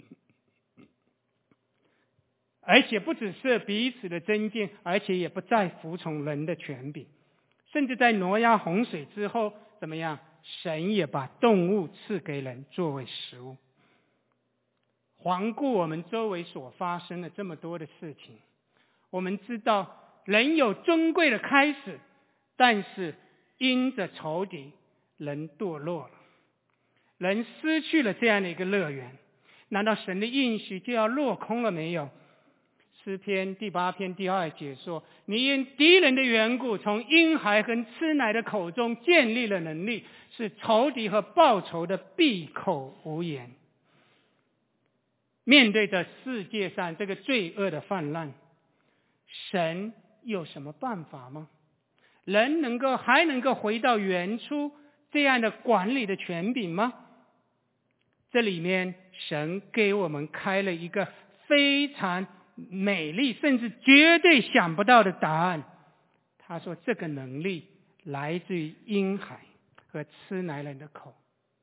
而且不只是彼此的争竞，而且也不再服从人的权柄。甚至在挪亚洪水之后，怎么样？神也把动物赐给人作为食物。环顾我们周围所发生的这么多的事情，我们知道人有尊贵的开始，但是因着仇敌，人堕落了，人失去了这样的一个乐园。难道神的应许就要落空了没有？诗篇第八篇第二节说，你因敌人的缘故，从婴孩和吃奶的口中建立了能力，是仇敌和报仇的闭口无言。面对着世界上这个罪恶的泛滥， 神有什么办法吗？人能够还能够回到原初这样的管理的权柄吗？这里面神给我们开了一个非常美丽甚至绝对想不到的答案。他说这个能力来自于婴孩和吃奶人的口。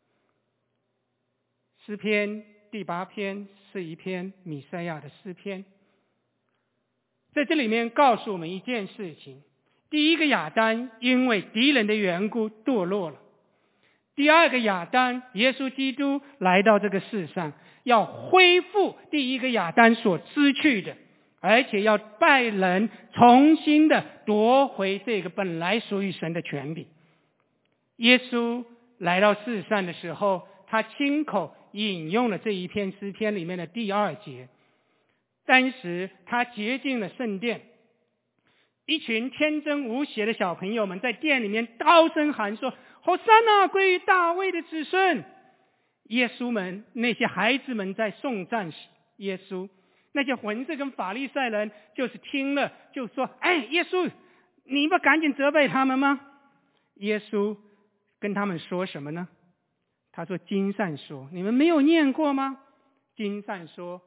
诗篇第八篇是一篇弥赛亚的诗篇，在这里面告诉我们一件事情：第一个亚当因为敌人的缘故堕落了，第二个亚当耶稣基督来到这个世上，要恢复第一个亚当所失去的，而且要带人重新的夺回这个本来属于神的权柄。耶稣来到世上的时候，他亲口引用了这一篇诗篇里面的第二节。当时他洁净了圣殿，一群天真无邪的小朋友们在殿里面高声喊说：和散那归于大卫的子孙。耶稣们那些孩子们在颂赞耶稣，那些文士跟法利赛人就是听了就说：哎，耶稣，你不赶紧责备他们吗？耶稣跟他们说什么呢？他说：经上说，你们没有念过吗？经上说，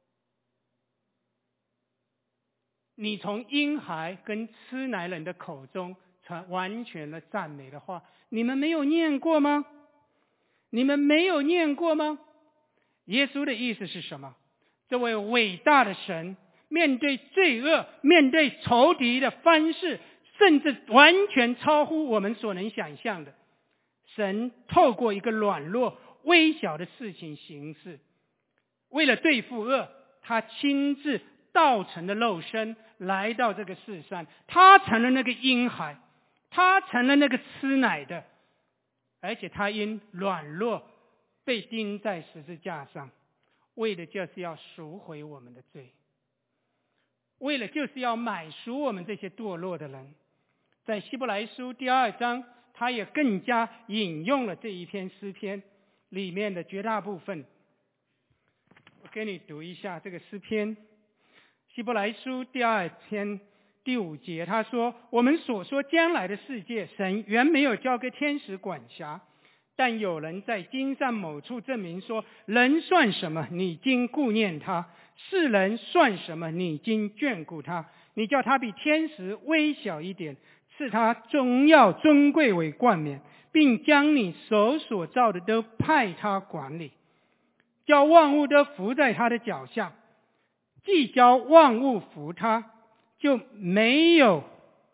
你从婴孩跟吃奶人的口中传完全了赞美的话，你们没有念过吗？你们没有念过吗？耶稣的意思是什么？这位伟大的神面对罪恶、面对仇敌的方式，甚至完全超乎我们所能想象的。神透过一个软弱微小的事情行事，为了对付恶，他亲自道成了肉身来到这个世上，他成了那个婴孩，他成了那个吃奶的，而且他因软弱被钉在十字架上，为的就是要赎回我们的罪，为了就是要买赎我们这些堕落的人。在希伯来书第二章，他也更加引用了这一篇诗篇里面的绝大部分。我给你读一下这个诗篇，希伯来书第二篇第五节，他说：我们所说将来的世界，神原没有交给天使管辖，但有人在经上某处证明说，人算什么，你今顾念他；世人算什么，你今眷顾他。你叫他比天使微小一点，赐他荣耀尊贵为冠冕，并将你手所造的都派他管理，叫万物都伏在他的脚下。既叫万物服他，就没有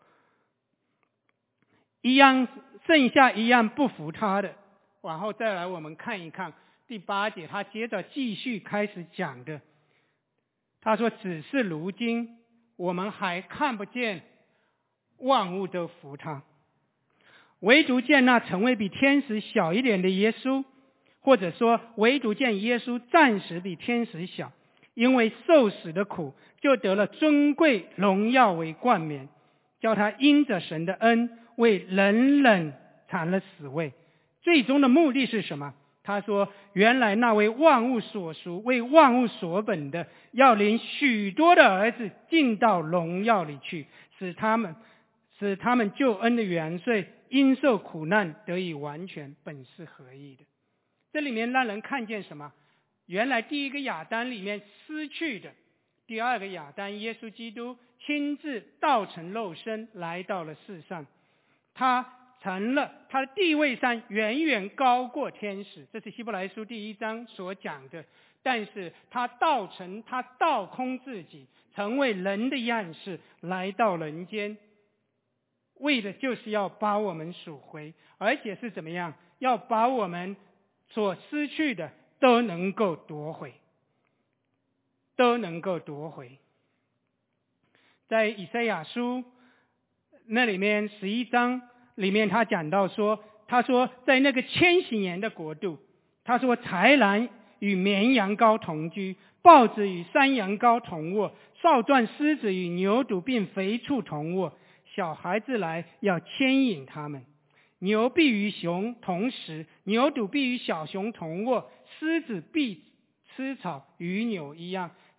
一样剩下一样不服他的。往后再来我们看一看第八节，他接着继续开始讲的。他说：只是如今我们还看不见万物都服他，唯独见那成为比天使小一点的耶稣，或者说唯独见耶稣暂时比天使小，因为受死的苦，就得了尊贵荣耀为冠冕，叫他因着神的恩为人人尝了死味。最终的目的是什么？他说：原来那位万物所属为万物所本的，要领许多的儿子进到荣耀里去，使他们使他们救恩的元帅因受苦难得以完全，本是合意的。这里面让人看见什么？原来第一个亚当里面失去的，第二个亚当耶稣基督亲自道成肉身来到了世上，他成了他的地位上远远高过天使，这是希伯来书第一章所讲的。但是他道成，他道空自己，成为人的样式来到人间，为的就是要把我们赎回，而且是怎么样？要把我们所失去的都能够夺回，都能够夺回。在以赛亚书那里面十一章里面，他讲到说，他说在那个千禧年的国度，他说豺狼与绵羊羔同居，豹子与山羊羔同卧，少壮狮子与牛犊并肥畜同卧，小孩子来要牵引他们。牛必与熊同食，牛犊必与小熊同卧，狮子必吃草，与牛一样，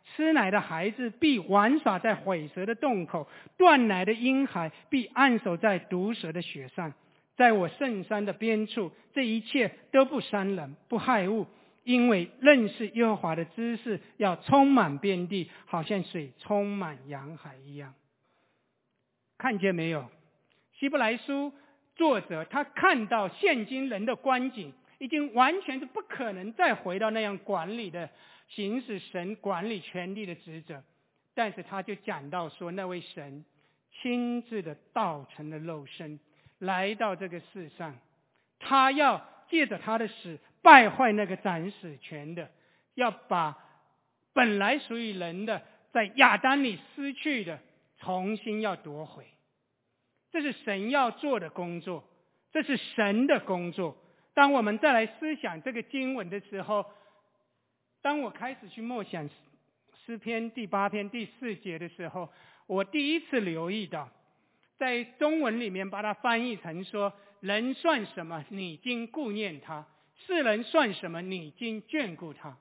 吃奶的孩子必玩耍在虺蛇的洞口，断奶的婴孩必按手在毒蛇的血上。在我圣山的边处，这一切都不伤人，不害物，因为认识耶和华的知识要充满遍地，好像水充满洋海一样。看见没有？希伯来书作者他看到现今人的光景，已经完全是不可能再回到那样管理的行使神管理权力的职责，但是他就讲到说，那位神亲自的道成了肉身，来到这个世上，他要借着他的死败坏那个掌死权的，要把本来属于人的在亚当里失去的重新要夺回。这是神要做的工作，这是神的工作。当我们再来思想这个经文的时候，当我开始去默想诗篇第八篇第四节的时候，我第一次留意到，在中文里面把它翻译成说，人算什么，你经顾念他；世人算什么，你经眷顾他。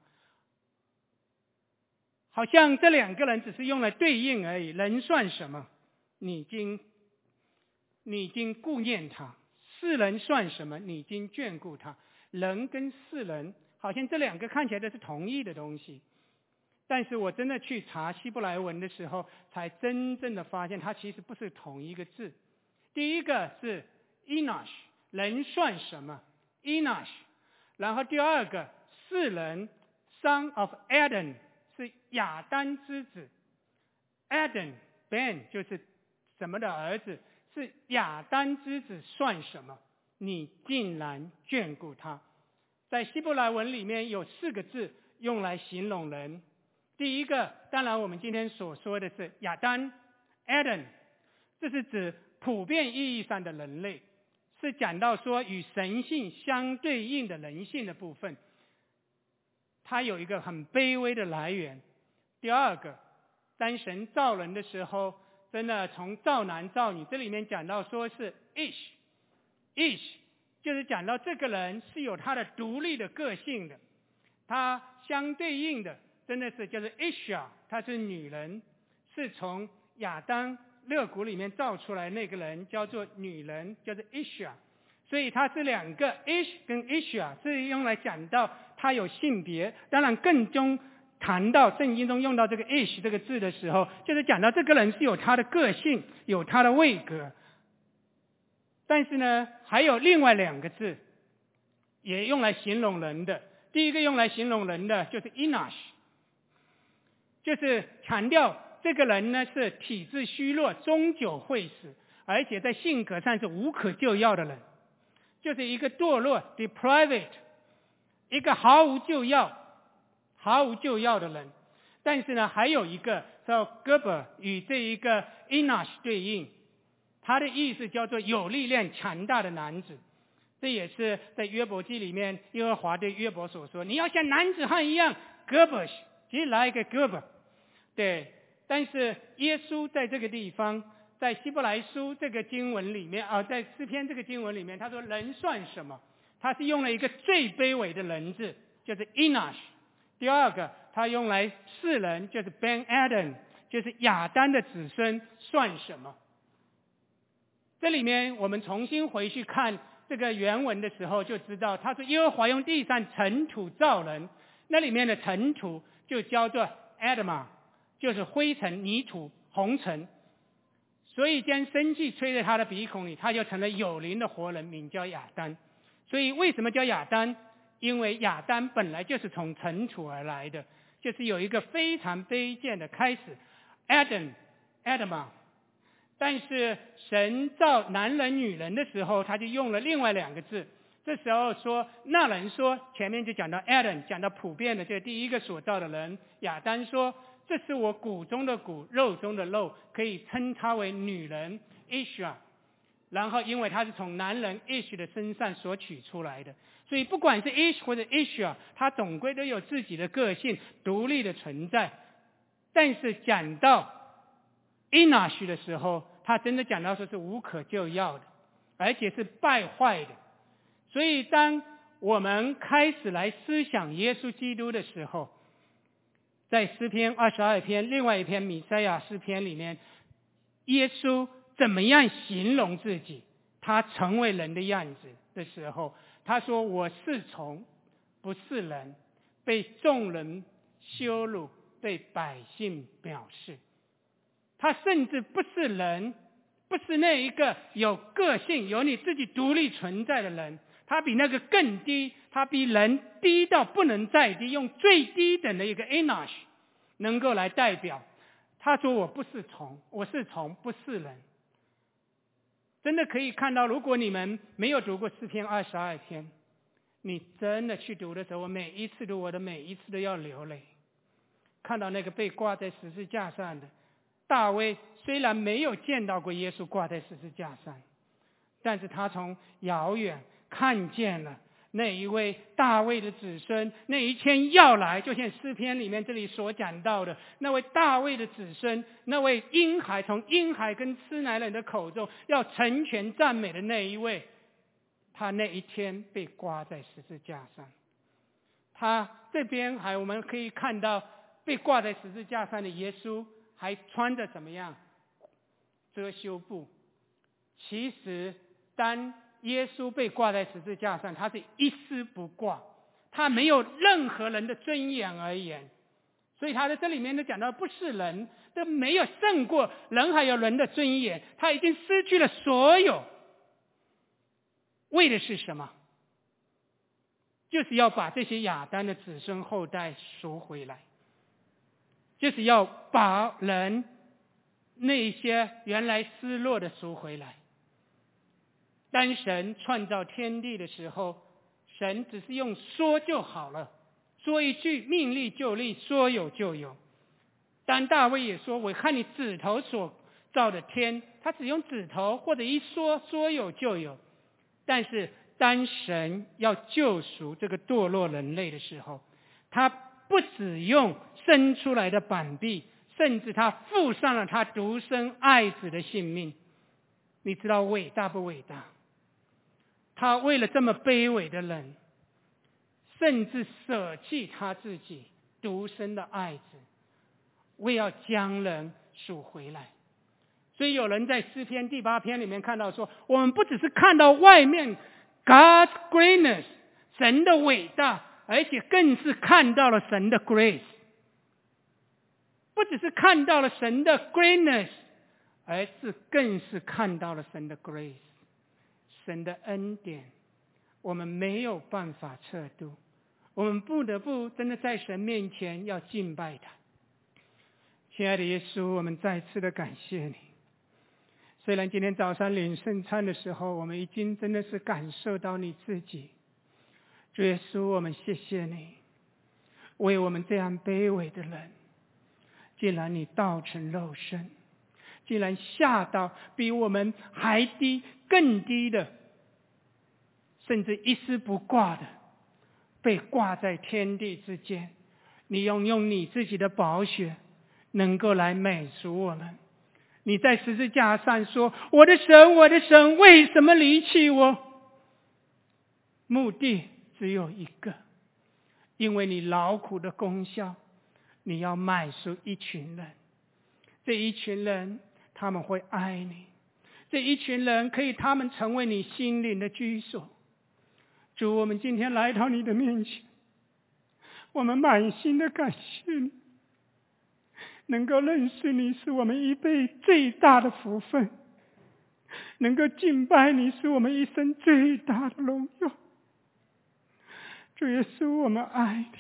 好像这两个人只是用来对应而已，人算什么，你经你经顾念他；世人算什么，你经眷顾他。人跟世人好像这两个看起来都是同义的东西，但是我真的去查希伯来文的时候，才真正的发现它其实不是同一个字。第一个是 Enosh， 人算什么 Enosh， 然后第二个世人 Son of Adam 是亚当之子， Adam Ben 就是什么的儿子，是亚当之子，算什么？你竟然眷顾他。在希伯来文里面有四个字用来形容人。第一个，当然我们今天所说的是亚当 Adam， 这是指普遍意义上的人类，是讲到说与神性相对应的人性的部分，它有一个很卑微的来源。第二个，当神造人的时候，真的从造男造女，这里面讲到说是 ish ish， 就是讲到这个人是有他的独立的个性的。他相对应的真的是就是 Isha， 她是女人，是从亚当肋骨里面造出来那个人叫做女人，叫做 Isha。 所以它是两个 Ish 跟 Isha 是用来讲到他有性别。当然更中谈到圣经中用到这个 ish 这个字的时候，就是讲到这个人是有他的个性，有他的位格。但是呢，还有另外两个字也用来形容人的。第一个用来形容人的就是 Enosh， 就是强调这个人呢是体质虚弱，终究会死，而且在性格上是无可救药的人，就是一个堕落 depraved， 一个毫无救药毫无救药的人。但是呢，还有一个叫 Gerber 与这一个 Enosh 对应，他的意思叫做有力量强大的男子。这也是在约伯记里面耶和华对约伯所说，你要像男子汉一样 Gerber， 其实来一个 Gerber。 对，但是耶稣在这个地方，在希伯来书这个经文里面啊，在诗篇这个经文里面，他说人算什么，他是用了一个最卑微的人字，就是 Enosh。 第二个他用来世人，就是 Ben Adam， 就是亚当的子孙算什么。这里面我们重新回去看这个原文的时候就知道，他说耶和华用地上尘土造人，那里面的尘土就叫做 Adama， 就是灰尘、泥土、红尘。所以将生气吹在他的鼻孔里，他就成了有灵的活人，名叫亚当。所以为什么叫亚当？因为亚当本来就是从尘土而来的，就是有一个非常卑贱的开始 Adam Adama。 但是神造男人女人的时候，他就用了另外两个字。这时候说那人说，前面就讲到 Adam， 讲到普遍的这第一个所造的人。亚当说，这是我骨中的骨，肉中的肉，可以称他为女人 Isha。 然后因为他是从男人 Ish 的身上所取出来的，所以不管是 Ish 或者 Isha， 他总归都有自己的个性，独立的存在。但是讲到 Enosh 的时候，他真的讲到说是无可救药的，而且是败坏的。所以当我们开始来思想耶稣基督的时候， 在诗篇二十二篇另外一篇弥赛亚诗篇里面，耶稣怎么样形容自己？他成为人的样子的时候，他说：“我是虫，不是人，被众人羞辱，被百姓藐视。”他甚至不是人，不是那一个有个性、有你自己独立存在的人，他比那个更低，他比人低到不能再低，用最低等的一个 enosh 能够来代表。他说：“我不是虫，我是虫，不是人。”真的可以看到，如果你们没有读过诗篇二十二篇，你真的去读的时候，我每一次读，我的每一次都要流泪。看到那个被挂在十字架上的大卫，虽然没有见到过耶稣挂在十字架上，但是他从遥远看见了那一位大卫的子孙，那一天要来，就像诗篇里面这里所讲到的，那位大卫的子孙，那位婴孩从婴孩跟吃奶人的口中要成全赞美的那一位，他那一天被挂在十字架上。他这边还我们可以看到被挂在十字架上的耶稣还穿着怎么样遮羞布。其实当耶稣被挂在十字架上，他是一丝不挂，他没有任何人的尊严而言，所以他在这里面都讲到不是人，都没有胜过人还有人的尊严，他已经失去了所有。为的是什么？就是要把这些亚当的子孙后代赎回来，就是要把人那些原来失落的赎回来。当神创造天地的时候，神只是用说就好了，说一句命立就立，说有就有。当大卫也说：“我看你指头所造的天”，他只用指头或者一说，说有就有。但是当神要救赎这个堕落人类的时候，他不只用生出来的膀臂，甚至他付上了他独生爱子的性命。你知道伟大不伟大？他为了这么卑微的人，甚至舍弃他自己独生的爱子，为要将人赎回来。所以有人在诗篇第八篇里面看到说，我们不只是看到外面 God's greatness 神的伟大，而且更是看到了神的 grace。 不只是看到了神的 greatness， 而是更是看到了神的 grace， 神的恩典，我们没有办法测度，我们不得不真的在神面前要敬拜他。亲爱的耶稣，我们再次的感谢你。虽然今天早上领圣餐的时候，我们已经真的是感受到你自己。主耶稣，我们谢谢你，为我们这样卑微的人，既然你道成肉身，既然下到比我们还低更低的，甚至一丝不挂的，被挂在天地之间，你用用你自己的宝血能够来美赎我们。你在十字架上说，我的神，我的神，为什么离弃我？目的只有一个，因为你劳苦的功效，你要买赎一群人。这一群人他们会爱你，这一群人可以他们成为你心灵的居所。主，我们今天来到你的面前，我们满心的感谢你，能够认识你是我们一辈最大的福分，能够敬拜你是我们一生最大的荣耀。主耶稣，我们爱你，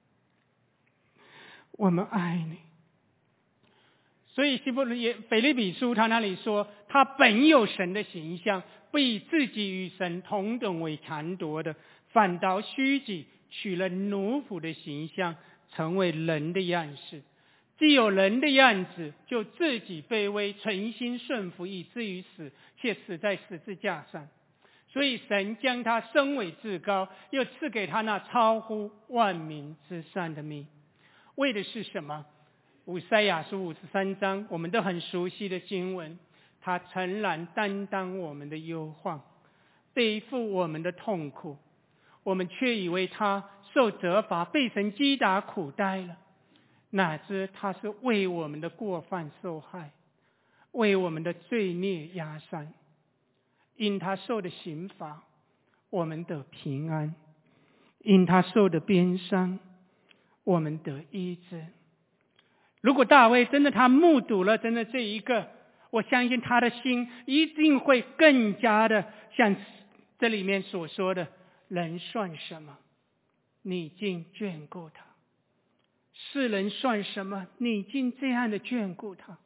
我们爱你。所以希伯来腓立比书他那里说，他本有神的形象，不以自己与神同等为强夺的，反倒虚己，取了奴仆的形象，成为人的样式。既有人的样子，就自己卑微，存心顺服，以至于死，且死在十字架上。所以神将他升为至高，又赐给他那超乎万民之上的名。为的是什么？以赛亚书五十三章我们都很熟悉的经文，他诚然担当我们的忧患，背负我们的痛苦，我们却以为他受责罚，被神击打苦待了。 哪知他是为我们的过犯受害，为我们的罪孽压伤，因他受的刑罚，我们得平安；因他受的鞭伤，我们得医治。如果大卫真的他目睹了真的这一个，我相信他的心一定会更加的像这里面所说的，人算什么，你竟眷顾他；世人算什么，你竟这样的眷顾他。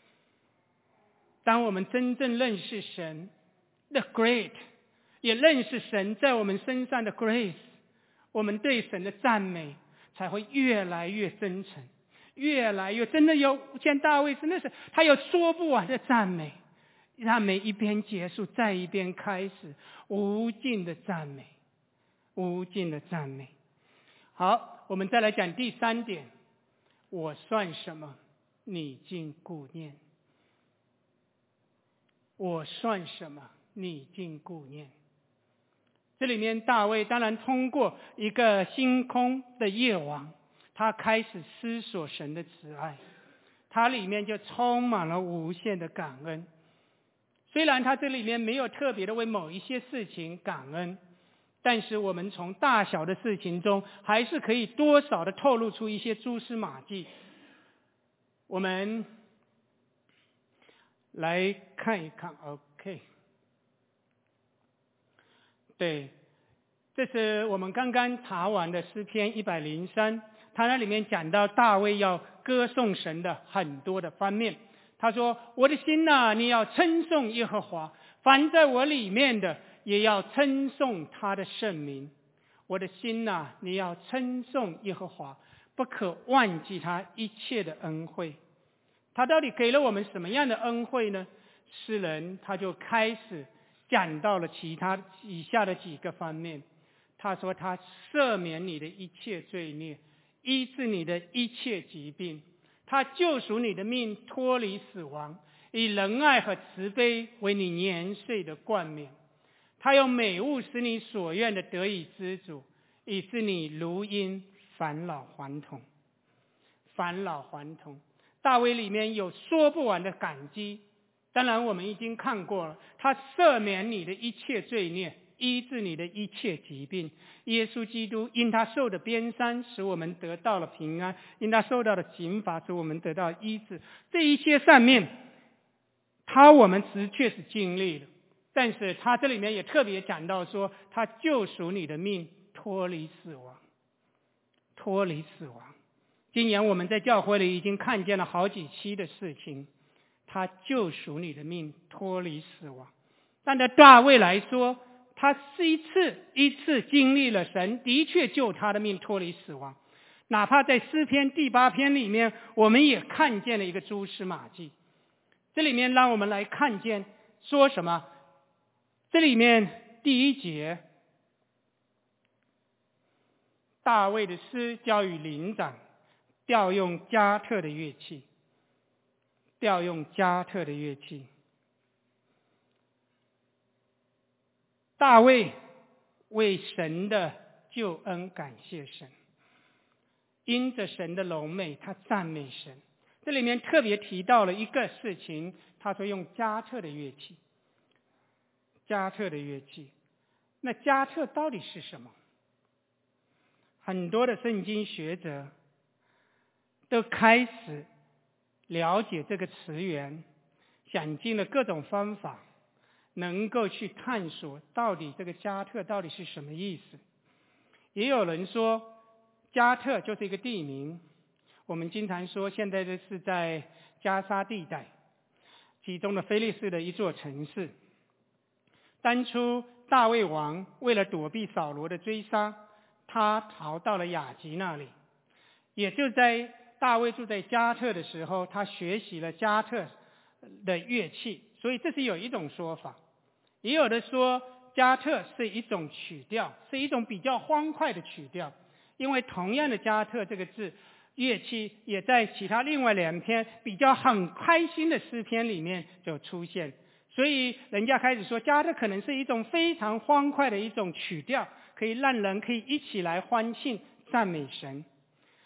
当我们真正认识神的 great， 也认识神在我们身上的 grace， 我们对神的赞美才会越来越真诚，越来越真的有像大卫真的是他有说不完的赞美，赞美一边结束再一边开始，无尽的赞美，无尽的赞美。好，我们再来讲第三点，我算什么，你竟顾念；我算什么，你竟顾念。这里面大卫当然通过一个星空的夜晚，他开始思索神的慈爱，他里面就充满了无限的感恩。虽然他这里面没有特别的为某一些事情感恩，但是我们从大小的事情中还是可以多少的透露出一些蛛丝马迹。我们来看一看 OK， 对，这是我们刚刚查完的诗篇一百零三，他那里面讲到大卫要歌颂神的很多的方面。他说，我的心啊，你要称颂耶和华，凡在我里面的也要称颂他的圣名。我的心啊，你要称颂耶和华，不可忘记他一切的恩惠。他到底给了我们什么样的恩惠呢？诗人他就开始讲到了其他以下的几个方面。他说他赦免你的一切罪孽，医治你的一切疾病，他救赎你的命脱离死亡，以仁爱和慈悲为你年岁的冠冕。他用美物使你所愿的得以知足，以致你如鹰返老还童。返老还童，大卫里面有说不完的感激。当然我们已经看过了，他赦免你的一切罪孽，医治你的一切疾病。耶稣基督因他受的鞭伤，使我们得到了平安；因他受到的刑罚，使我们得到医治。这一些上面，他我们的确是经历了，但是他这里面也特别讲到说，他救赎你的命，脱离死亡，脱离死亡。今年我们在教会里已经看见了好几期的事情，他救赎你的命，脱离死亡。但对大卫来说，他是一次一次经历了神的确救他的命脱离死亡。哪怕在诗篇第八篇里面，我们也看见了一个蛛丝马迹。这里面让我们来看见说什么？这里面第一节，大卫的诗交与灵长，调用加特的乐器，调用加特的乐器。大卫为神的救恩感谢神，因着神的荣美，他赞美神。这里面特别提到了一个事情，他说用加特的乐器，加特的乐器。那加特到底是什么？很多的圣经学者都开始了解这个词源，想尽了各种方法，能够去探索到底这个加特到底是什么意思。也有人说加特就是一个地名，我们经常说现在这是在加沙地带，其中的非利士的一座城市。当初大卫王为了躲避扫罗的追杀，他逃到了雅吉那里。也就在大卫住在加特的时候，他学习了加特的乐器，所以这是有一种说法。也有的说加特是一种曲调，是一种比较欢快的曲调，因为同样的加特这个字，乐器也在其他另外两篇比较很开心的诗篇里面就出现，所以人家开始说加特可能是一种非常欢快的一种曲调，可以让人可以一起来欢庆赞美神。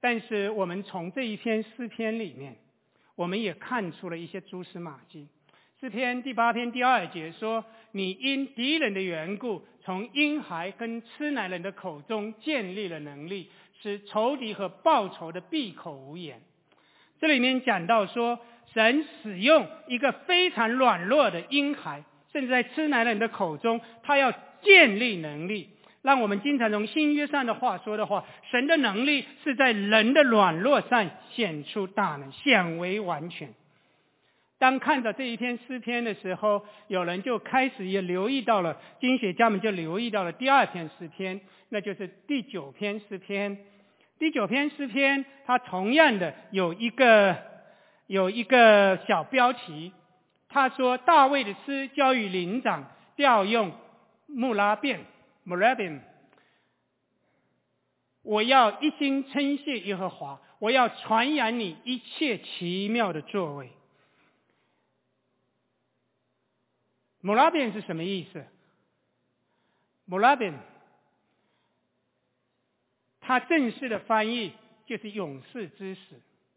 但是我们从这一篇诗篇里面，我们也看出了一些蛛丝马迹。诗篇第八篇第二节说：“你因敌人的缘故，从婴孩跟吃奶人的口中建立了能力，使仇敌和报仇的闭口无言。”这里面讲到说，神使用一个非常软弱的婴孩，甚至在吃奶人的口中，他要建立能力。让我们经常从新约上的话说的话，神的能力是在人的软弱上显出大能，显为完全。当看到这一篇诗篇的时候，有人就开始也留意到了，经学家们就留意到了第二篇诗篇，那就是第九篇诗篇。第九篇诗篇它同样的有一个有一个小标题，他说大卫的诗交与灵长，调用穆拉便 Morabian， 我要一心称谢耶和华，我要传扬你一切奇妙的作为。Morabian 是什么意思？ Morabian 它正式的翻译就是勇士之死，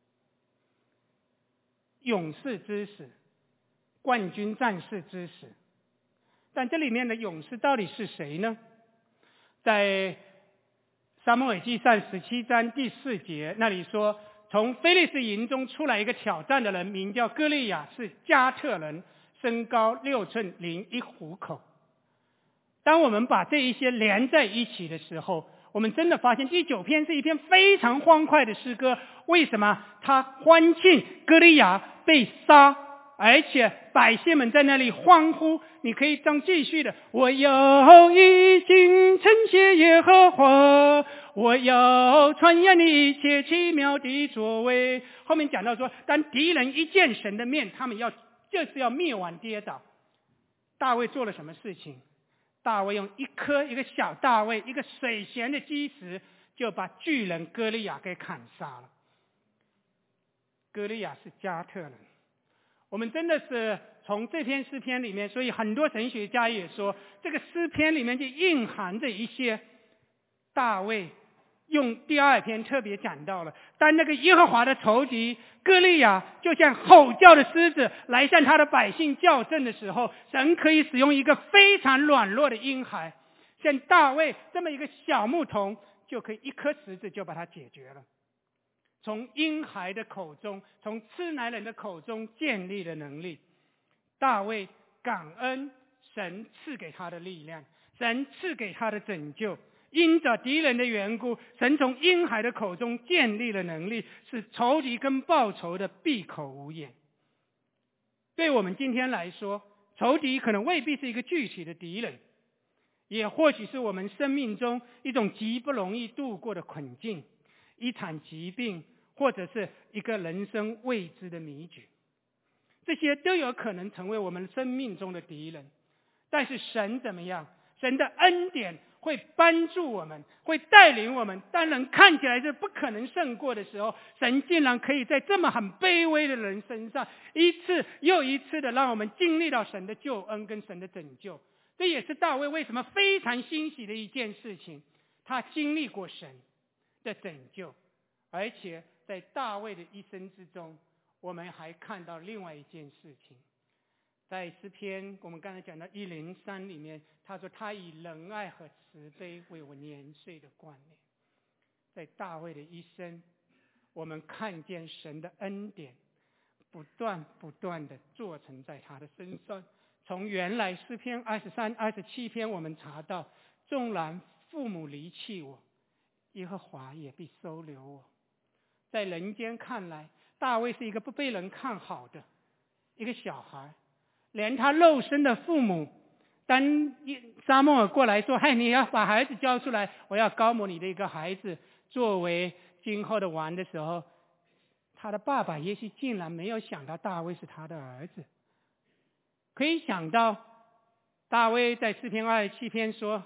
勇士之死，冠军战士之死。但这里面的勇士到底是谁呢？在撒母耳记上十七章第四节那里说，从非利士营中出来一个挑战的人，名叫歌利亚，是加特人，身高六寸零一虎口。当我们把这一些连在一起的时候，我们真的发现第九篇是一篇非常欢快的诗歌。为什么？他欢庆歌利亚被杀，而且百姓们在那里欢呼。你可以这样继续的：我要一心称谢耶和华，我要传扬你一切奇妙的作为。后面讲到说，当敌人一见神的面，他们要就是要灭亡跌倒。大卫做了什么事情？大卫用一颗一个小大卫一个水咸的基石，就把巨人歌利亚给砍杀了。歌利亚是加特人。我们真的是从这篇诗篇里面，所以很多神学家也说，这个诗篇里面就蕴含着一些大卫用第二篇特别讲到了，当那个耶和华的仇敌歌利亚就像吼叫的狮子来向他的百姓叫阵的时候，神可以使用一个非常软弱的婴孩，像大卫这么一个小牧童，就可以一颗石子就把它解决了。从婴孩的口中，从吃奶人的口中建立了能力。大卫感恩神赐给他的力量，神赐给他的拯救。因着敌人的缘故，神从婴孩的口中建立了能力，使仇敌跟报仇的闭口无言。对我们今天来说，仇敌可能未必是一个具体的敌人，也或许是我们生命中一种极不容易度过的困境，一场疾病，或者是一个人生未知的谜局。这些都有可能成为我们生命中的敌人。但是神怎么样？神的恩典会帮助我们，会带领我们。当人看起来是不可能胜过的时候，神竟然可以在这么很卑微的人身上，一次又一次的让我们经历到神的救恩跟神的拯救。这也是大卫为什么非常欣喜的一件事情。他经历过神的拯救，而且在大卫的一生之中，我们还看到另外一件事情。在诗篇我们刚才讲到一零三里面，他说他以仁爱和慈悲为我年岁的冠冕。在大卫的一生，我们看见神的恩典不断不断的做成在他的身上。从原来诗篇二十三、二十七篇我们查到，纵然父母离弃我，耶和华也必收留我。在人间看来，大卫是一个不被人看好的一个小孩，连他肉身的父母，当撒母耳过来说：“嗨，你要把孩子交出来，我要膏抹你的一个孩子作为今后的王”的时候，他的爸爸也许竟然没有想到大卫是他的儿子。可以想到，大卫在诗篇二十七篇说：“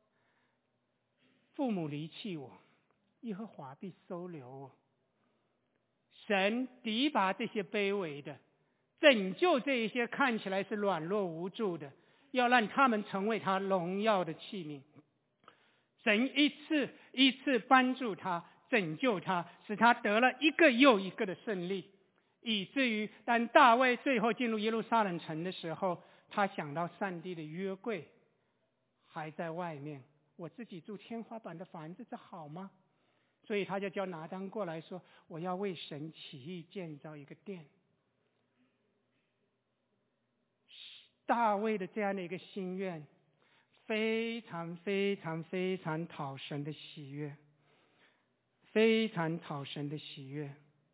父母离弃我，耶和华必收留我。”神提拔这些卑微的，拯救这一些看起来是软弱无助的，要让他们成为他荣耀的器皿。神一次一次帮助他， 拯救他，使他得了一个又一个的胜利，以至于当大卫最后进入耶路撒冷城的时候，他想到上帝的约柜还在外面，我自己住天花板的房子，这好吗？所以他就叫拿单过来说，我要为神起意建造一个殿。大卫的这样的一个心愿，非常非常非常讨神的喜悦，非常讨神的喜悦。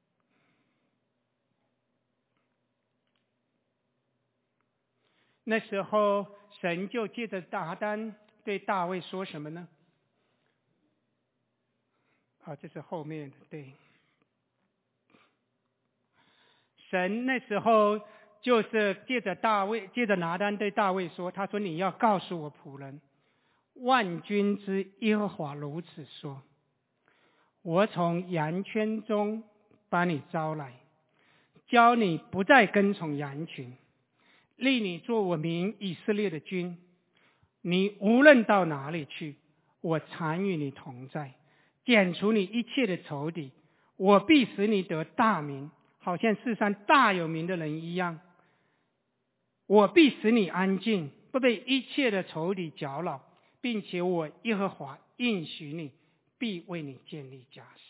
那时候神就借着拿单对大卫说什么呢？啊，这是后面的，对。神那时候就是借着大卫，借着拿单对大卫说，他说你要告诉我仆人，万军之耶和华如此说，我从羊圈中把你招来，教你不再跟从羊群，立你做我民以色列的君，你无论到哪里去，我常与你同在，剪除你一切的仇敌，我必使你得大名，好像世上大有名的人一样。我必使你安静，不被一切的仇敌搅扰，并且我耶和华应许你，必为你建立家室。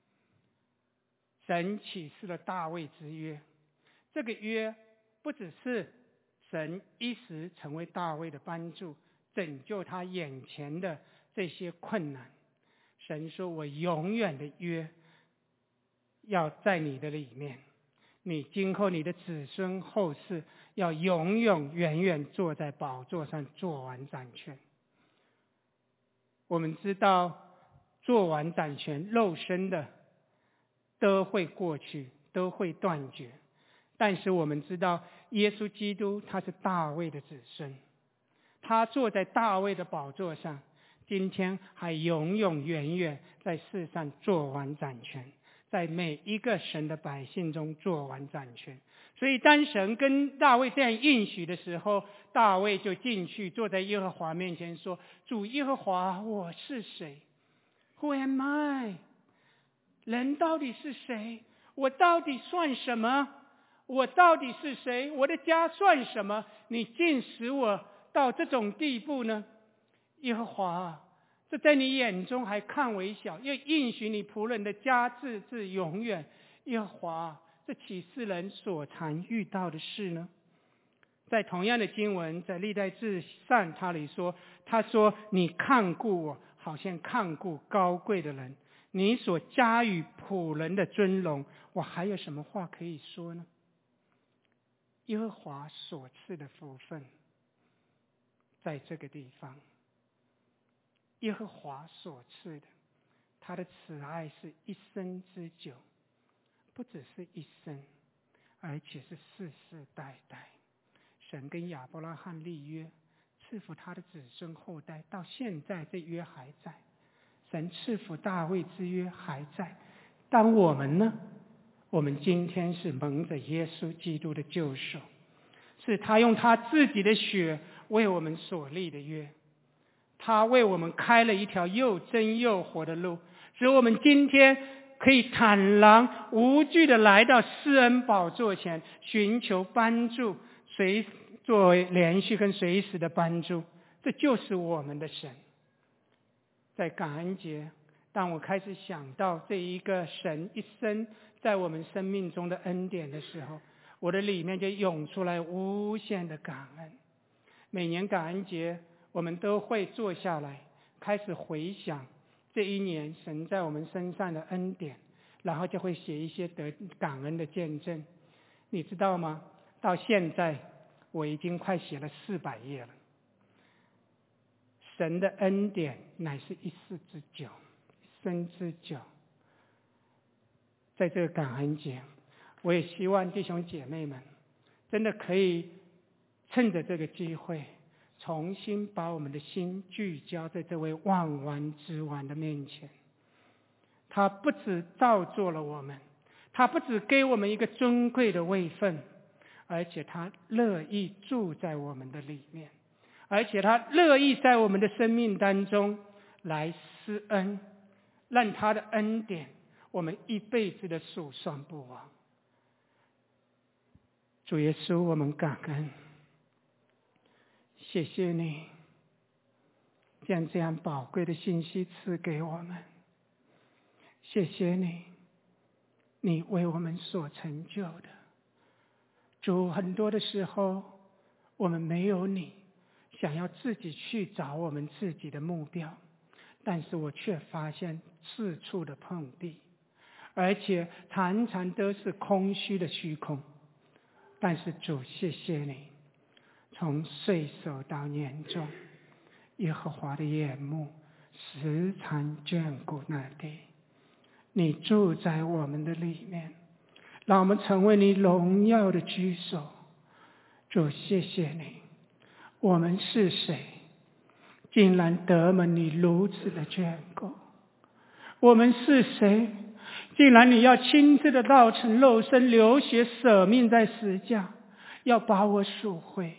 神启示了大卫之约，这个约不只是神一时成为大卫的帮助，拯救他眼前的这些困难。神说，我永远的约要在你的里面，你今后你的子孙后世要永永远远坐在宝座上做完掌权。我们知道做完掌权肉身的都会过去，都会断绝，但是我们知道耶稣基督他是大卫的子孙，他坐在大卫的宝座上，今天还永永远远在世上做完掌权，在每一个神的百姓中做完掌权。所以当神跟大卫这样应许的时候，大卫就进去坐在耶和华面前说，主耶和华，我是谁？ Who am I？ 人到底是谁？我到底算什么？我到底是谁？我的家算什么？你竟使我到这种地步呢？耶和华，这在你眼中还看为小，又应许你仆人的家治至永远。耶和华，这岂是人所常遇到的事呢？在同样的经文，在历代志上他里说，他说，你看顾我，好像看顾高贵的人，你所加予仆人的尊荣，我还有什么话可以说呢？耶和华所赐的福分在这个地方，耶和华所赐的，他的慈爱是一生之久，不只是一生，而且是世世代代。神跟亚伯拉罕立约，赐福他的子孙后代，到现在这约还在。神赐福大卫之约还在。当我们呢？我们今天是蒙着耶稣基督的救赎，是他用他自己的血为我们所立的约，他为我们开了一条又真又活的路，使我们今天可以坦然无惧地来到施恩宝座前，寻求帮助，随作为连续跟随时的帮助。这就是我们的神。在感恩节，当我开始想到这一个神一生在我们生命中的恩典的时候，我的里面就涌出来无限的感恩。每年感恩节我们都会坐下来开始回想这一年神在我们身上的恩典，然后就会写一些得感恩的见证。你知道吗？到现在我已经快写了四百页了。神的恩典乃是一世之久，一生之久。在这个感恩节，我也希望弟兄姐妹们真的可以趁着这个机会，重新把我们的心聚焦在这位万王之王的面前。他不只造作了我们，他不只给我们一个尊贵的位分，而且他乐意住在我们的里面，而且他乐意在我们的生命当中来施恩， 让他的恩典我们一辈子的数算不完。主耶稣，我们感恩，谢谢你将这样宝贵的信息赐给我们，谢谢你，你为我们所成就的。主，很多的时候我们没有你，想要自己去找我们自己的目标，但是我却发现四处的碰壁，而且常常都是空虚的虚空。但是主，谢谢你，从岁首到年终，耶和华的眼目时常眷顾那地。你住在我们的里面，让我们成为你荣耀的居所。主，谢谢你，我们是谁，竟然得蒙你如此的眷顾？我们是谁，竟然你要亲自的道成肉身，流血舍命在十架，要把我赎回。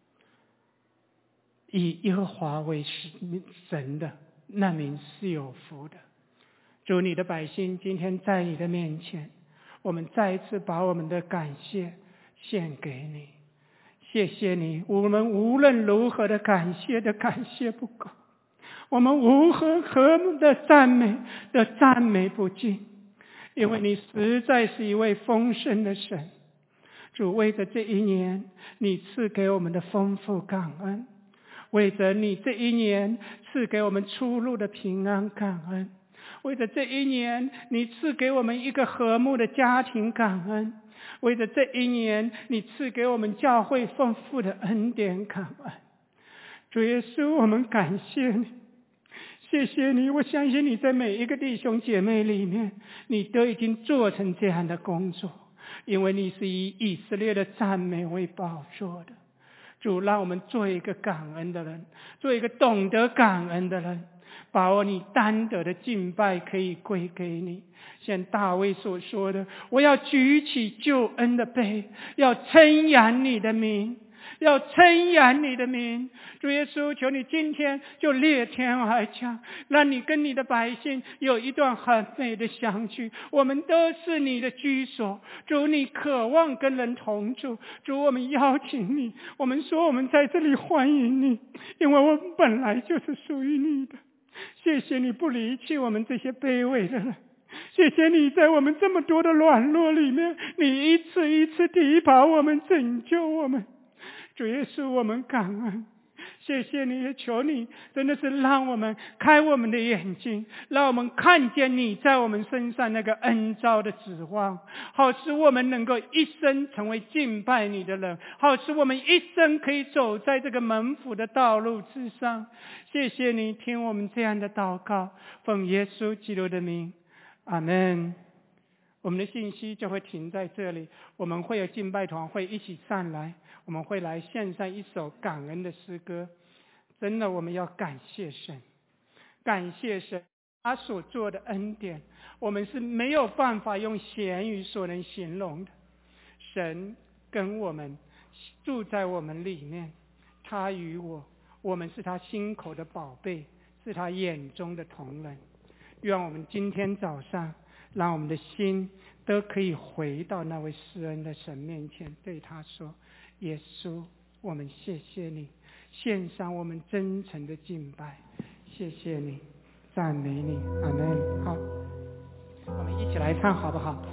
以耶和华为神的那名是有福的。主，你的百姓今天在你的面前，我们再一次把我们的感谢献给你。谢谢你，我们无论如何的感谢的感谢不够，我们无何何的赞美的赞美不尽，因为你实在是一位丰盛的神。主，为着这一年你赐给我们的丰富感恩，为着你这一年赐给我们出入的平安感恩，为着这一年你赐给我们一个和睦的家庭感恩，为着这一年你赐给我们教会丰富的恩典感恩。主耶稣，我们感谢你，谢谢你。我相信你在每一个弟兄姐妹里面，你都已经做成这样的工作，因为你是以以色列的赞美为宝座的。主，让我们做一个感恩的人，做一个懂得感恩的人，把我你单得的敬拜可以归给你。像大卫所说的，我要举起救恩的杯，要称扬你的名，要称扬你的名。主耶稣，求你今天就裂天而降，让你跟你的百姓有一段很美的相聚。我们都是你的居所，主，你渴望跟人同住。主，我们邀请你，我们说我们在这里欢迎你，因为我们本来就是属于你的。谢谢你不离弃我们这些卑微的人，谢谢你在我们这么多的软弱里面，你一次一次提拔我们，拯救我们。主耶稣，我们感恩，谢谢你，也求你真的是让我们开我们的眼睛，让我们看见你在我们身上那个恩召的指望，好使我们能够一生成为敬拜你的人，好使我们一生可以走在这个门府的道路之上。谢谢你听我们这样的祷告，奉耶稣基督的名，阿们。我们的信息就会停在这里，我们会有敬拜团会一起上来，我们会来献上一首感恩的诗歌。真的，我们要感谢神，感谢神他所做的恩典，我们是没有办法用言语所能形容的。神跟我们住在我们里面，他与我，我们是他心口的宝贝，是他眼中的瞳人。愿我们今天早上让我们的心都可以回到那位施恩的神面前，对他说，耶稣，我们谢谢你，献上我们真诚的敬拜，谢谢你，赞美你，阿们。好，我们一起来唱好不好？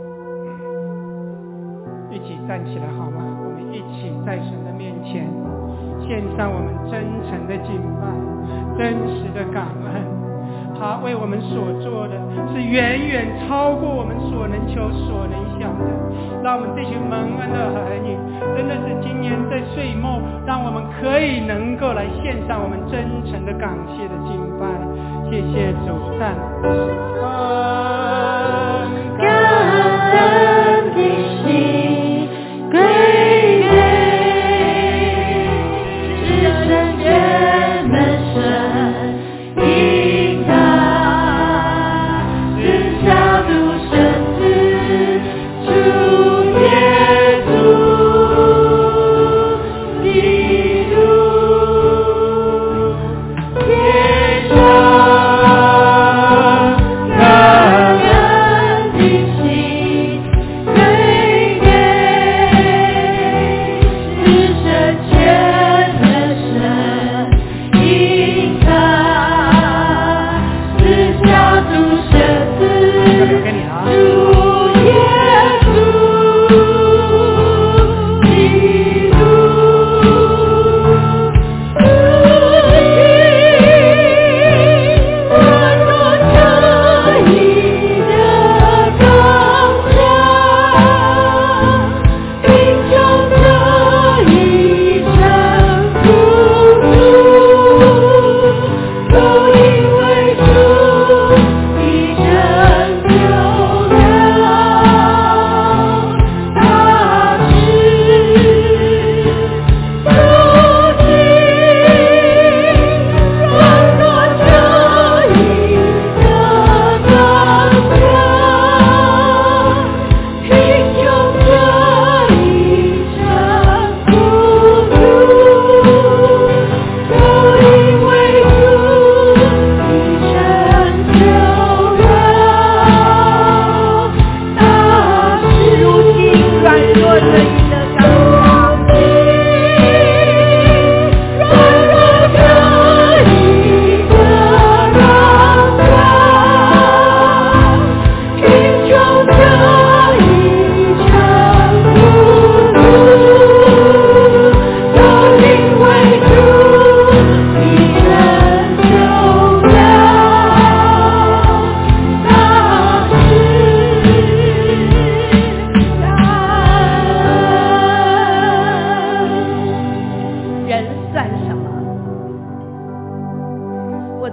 一起站起来好吗？我们一起在神的面前献上我们真诚的敬拜，真实的感恩。他为我们所做的是远远超过我们所能求所能想的，让我们这群蒙恩的儿女真的是今年在岁末，让我们可以能够来献上我们真诚的感谢的敬拜。谢谢主，赞感恩的心归给至圣洁的神，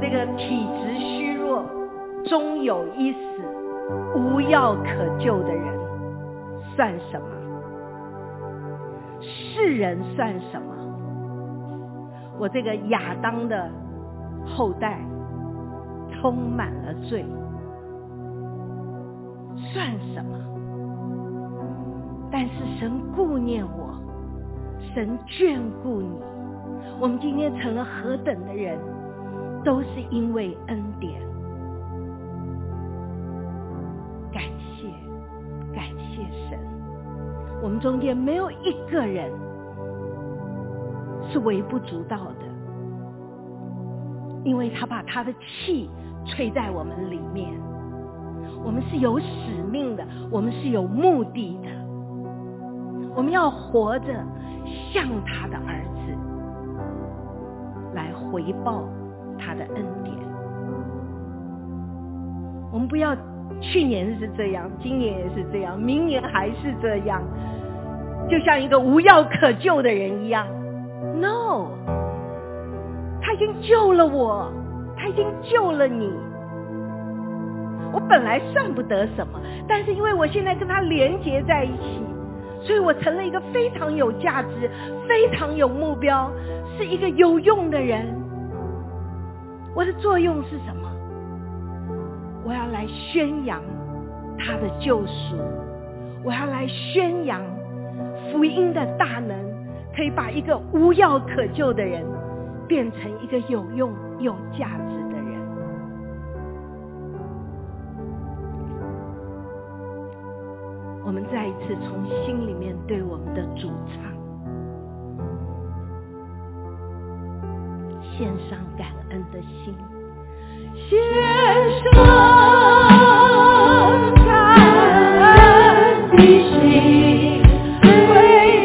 这个体质虚弱、终有一死、无药可救的人算什么？世人算什么？我这个亚当的后代充满了罪，算什么？但是神顾念我，神眷顾你，我们今天成了何等的人，都是因为恩典。感谢感谢神，我们中间没有一个人是微不足道的，因为他把他的气吹在我们里面。我们是有使命的，我们是有目的的，我们要活着像他的儿子，来回报他的恩典。我们不要去年是这样，今年也是这样，明年还是这样，就像一个无药可救的人一样。 No， 他已经救了我，他已经救了你。我本来算不得什么，但是因为我现在跟他连结在一起，所以我成了一个非常有价值、非常有目标，是一个有用的人。我的作用是什么？我要来宣扬他的救赎，我要来宣扬福音的大能，可以把一个无药可救的人变成一个有用有价值的人。我们再一次从心里面对我们的主唱献上感恩的心，献上感恩的心，归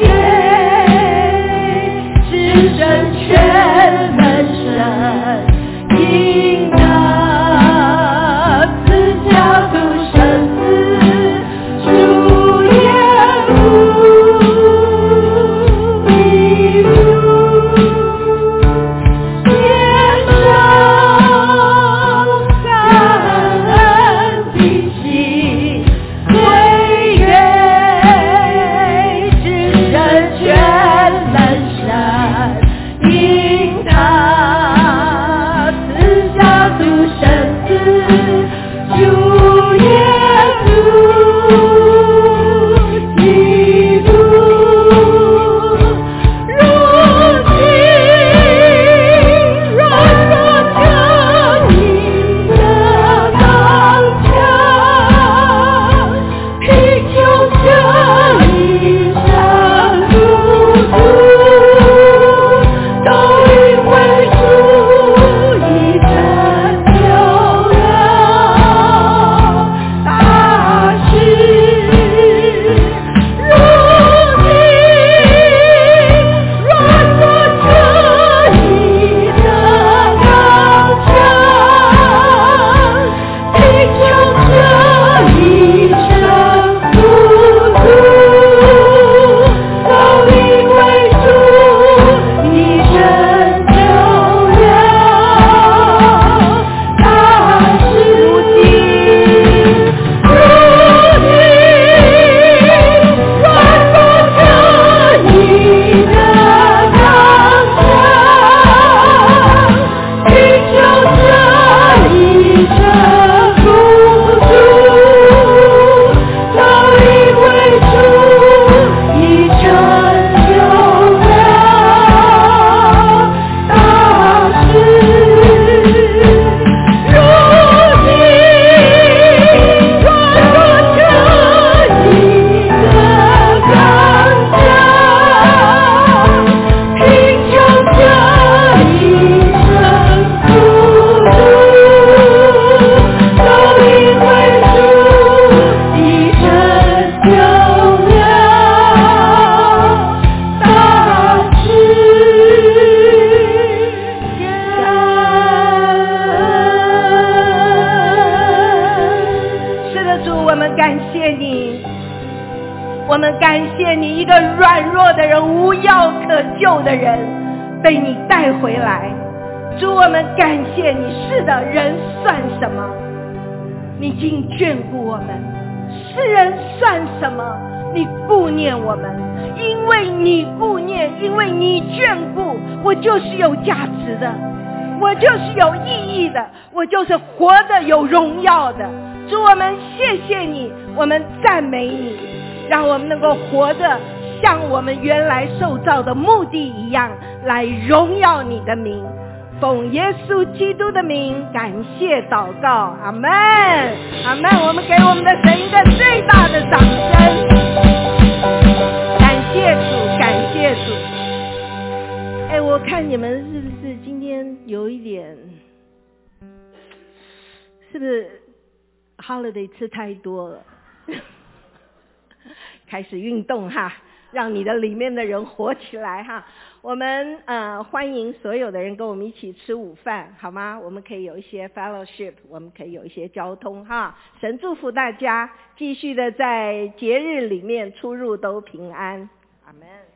给至真全能神，应那赐教主生子主耶稣基督，献上感恩的心，归给至真全能神，因他赐下独生子主耶稣基督。如今软弱着你的刚强，贫穷着一生孤独，都因为主已成就了大事。如今软弱着你的刚强，贫穷着一生孤独，都因为主已成就了大事。如今，如今软弱着你的刚强，贫穷着一生孤独，都因为主已成就了大事。如今软弱着你的刚强，贫穷着一生孤独，都因为主已成就了大事。是的，主，我们感谢你，我们感谢你，一个软弱的人、无药可救的人被你带回来， 主，我们感谢你。是的，人算什么？你竟眷顾我们。世人算什么？你顾念我们。因为你顾念，因为你眷顾，我就是有价值的，我就是有意义的，我就是活得有荣耀的。主，我们谢谢你，我们赞美你，让我们能够活得像我们原来受造的目的一样，来荣耀你的名。奉耶稣基督的名感谢祷告，阿们，阿们。我们给我们的神一个最大的掌声。感谢主，感谢主。哎，我看你们是不是今天有一点，是不是 holiday 吃太多了？开始运动哈，让你的里面的人活起来哈。我们呃欢迎所有的人跟我们一起吃午饭，好吗？我们可以有一些 fellowship， 我们可以有一些交通哈。神祝福大家，继续的在节日里面出入都平安，阿们。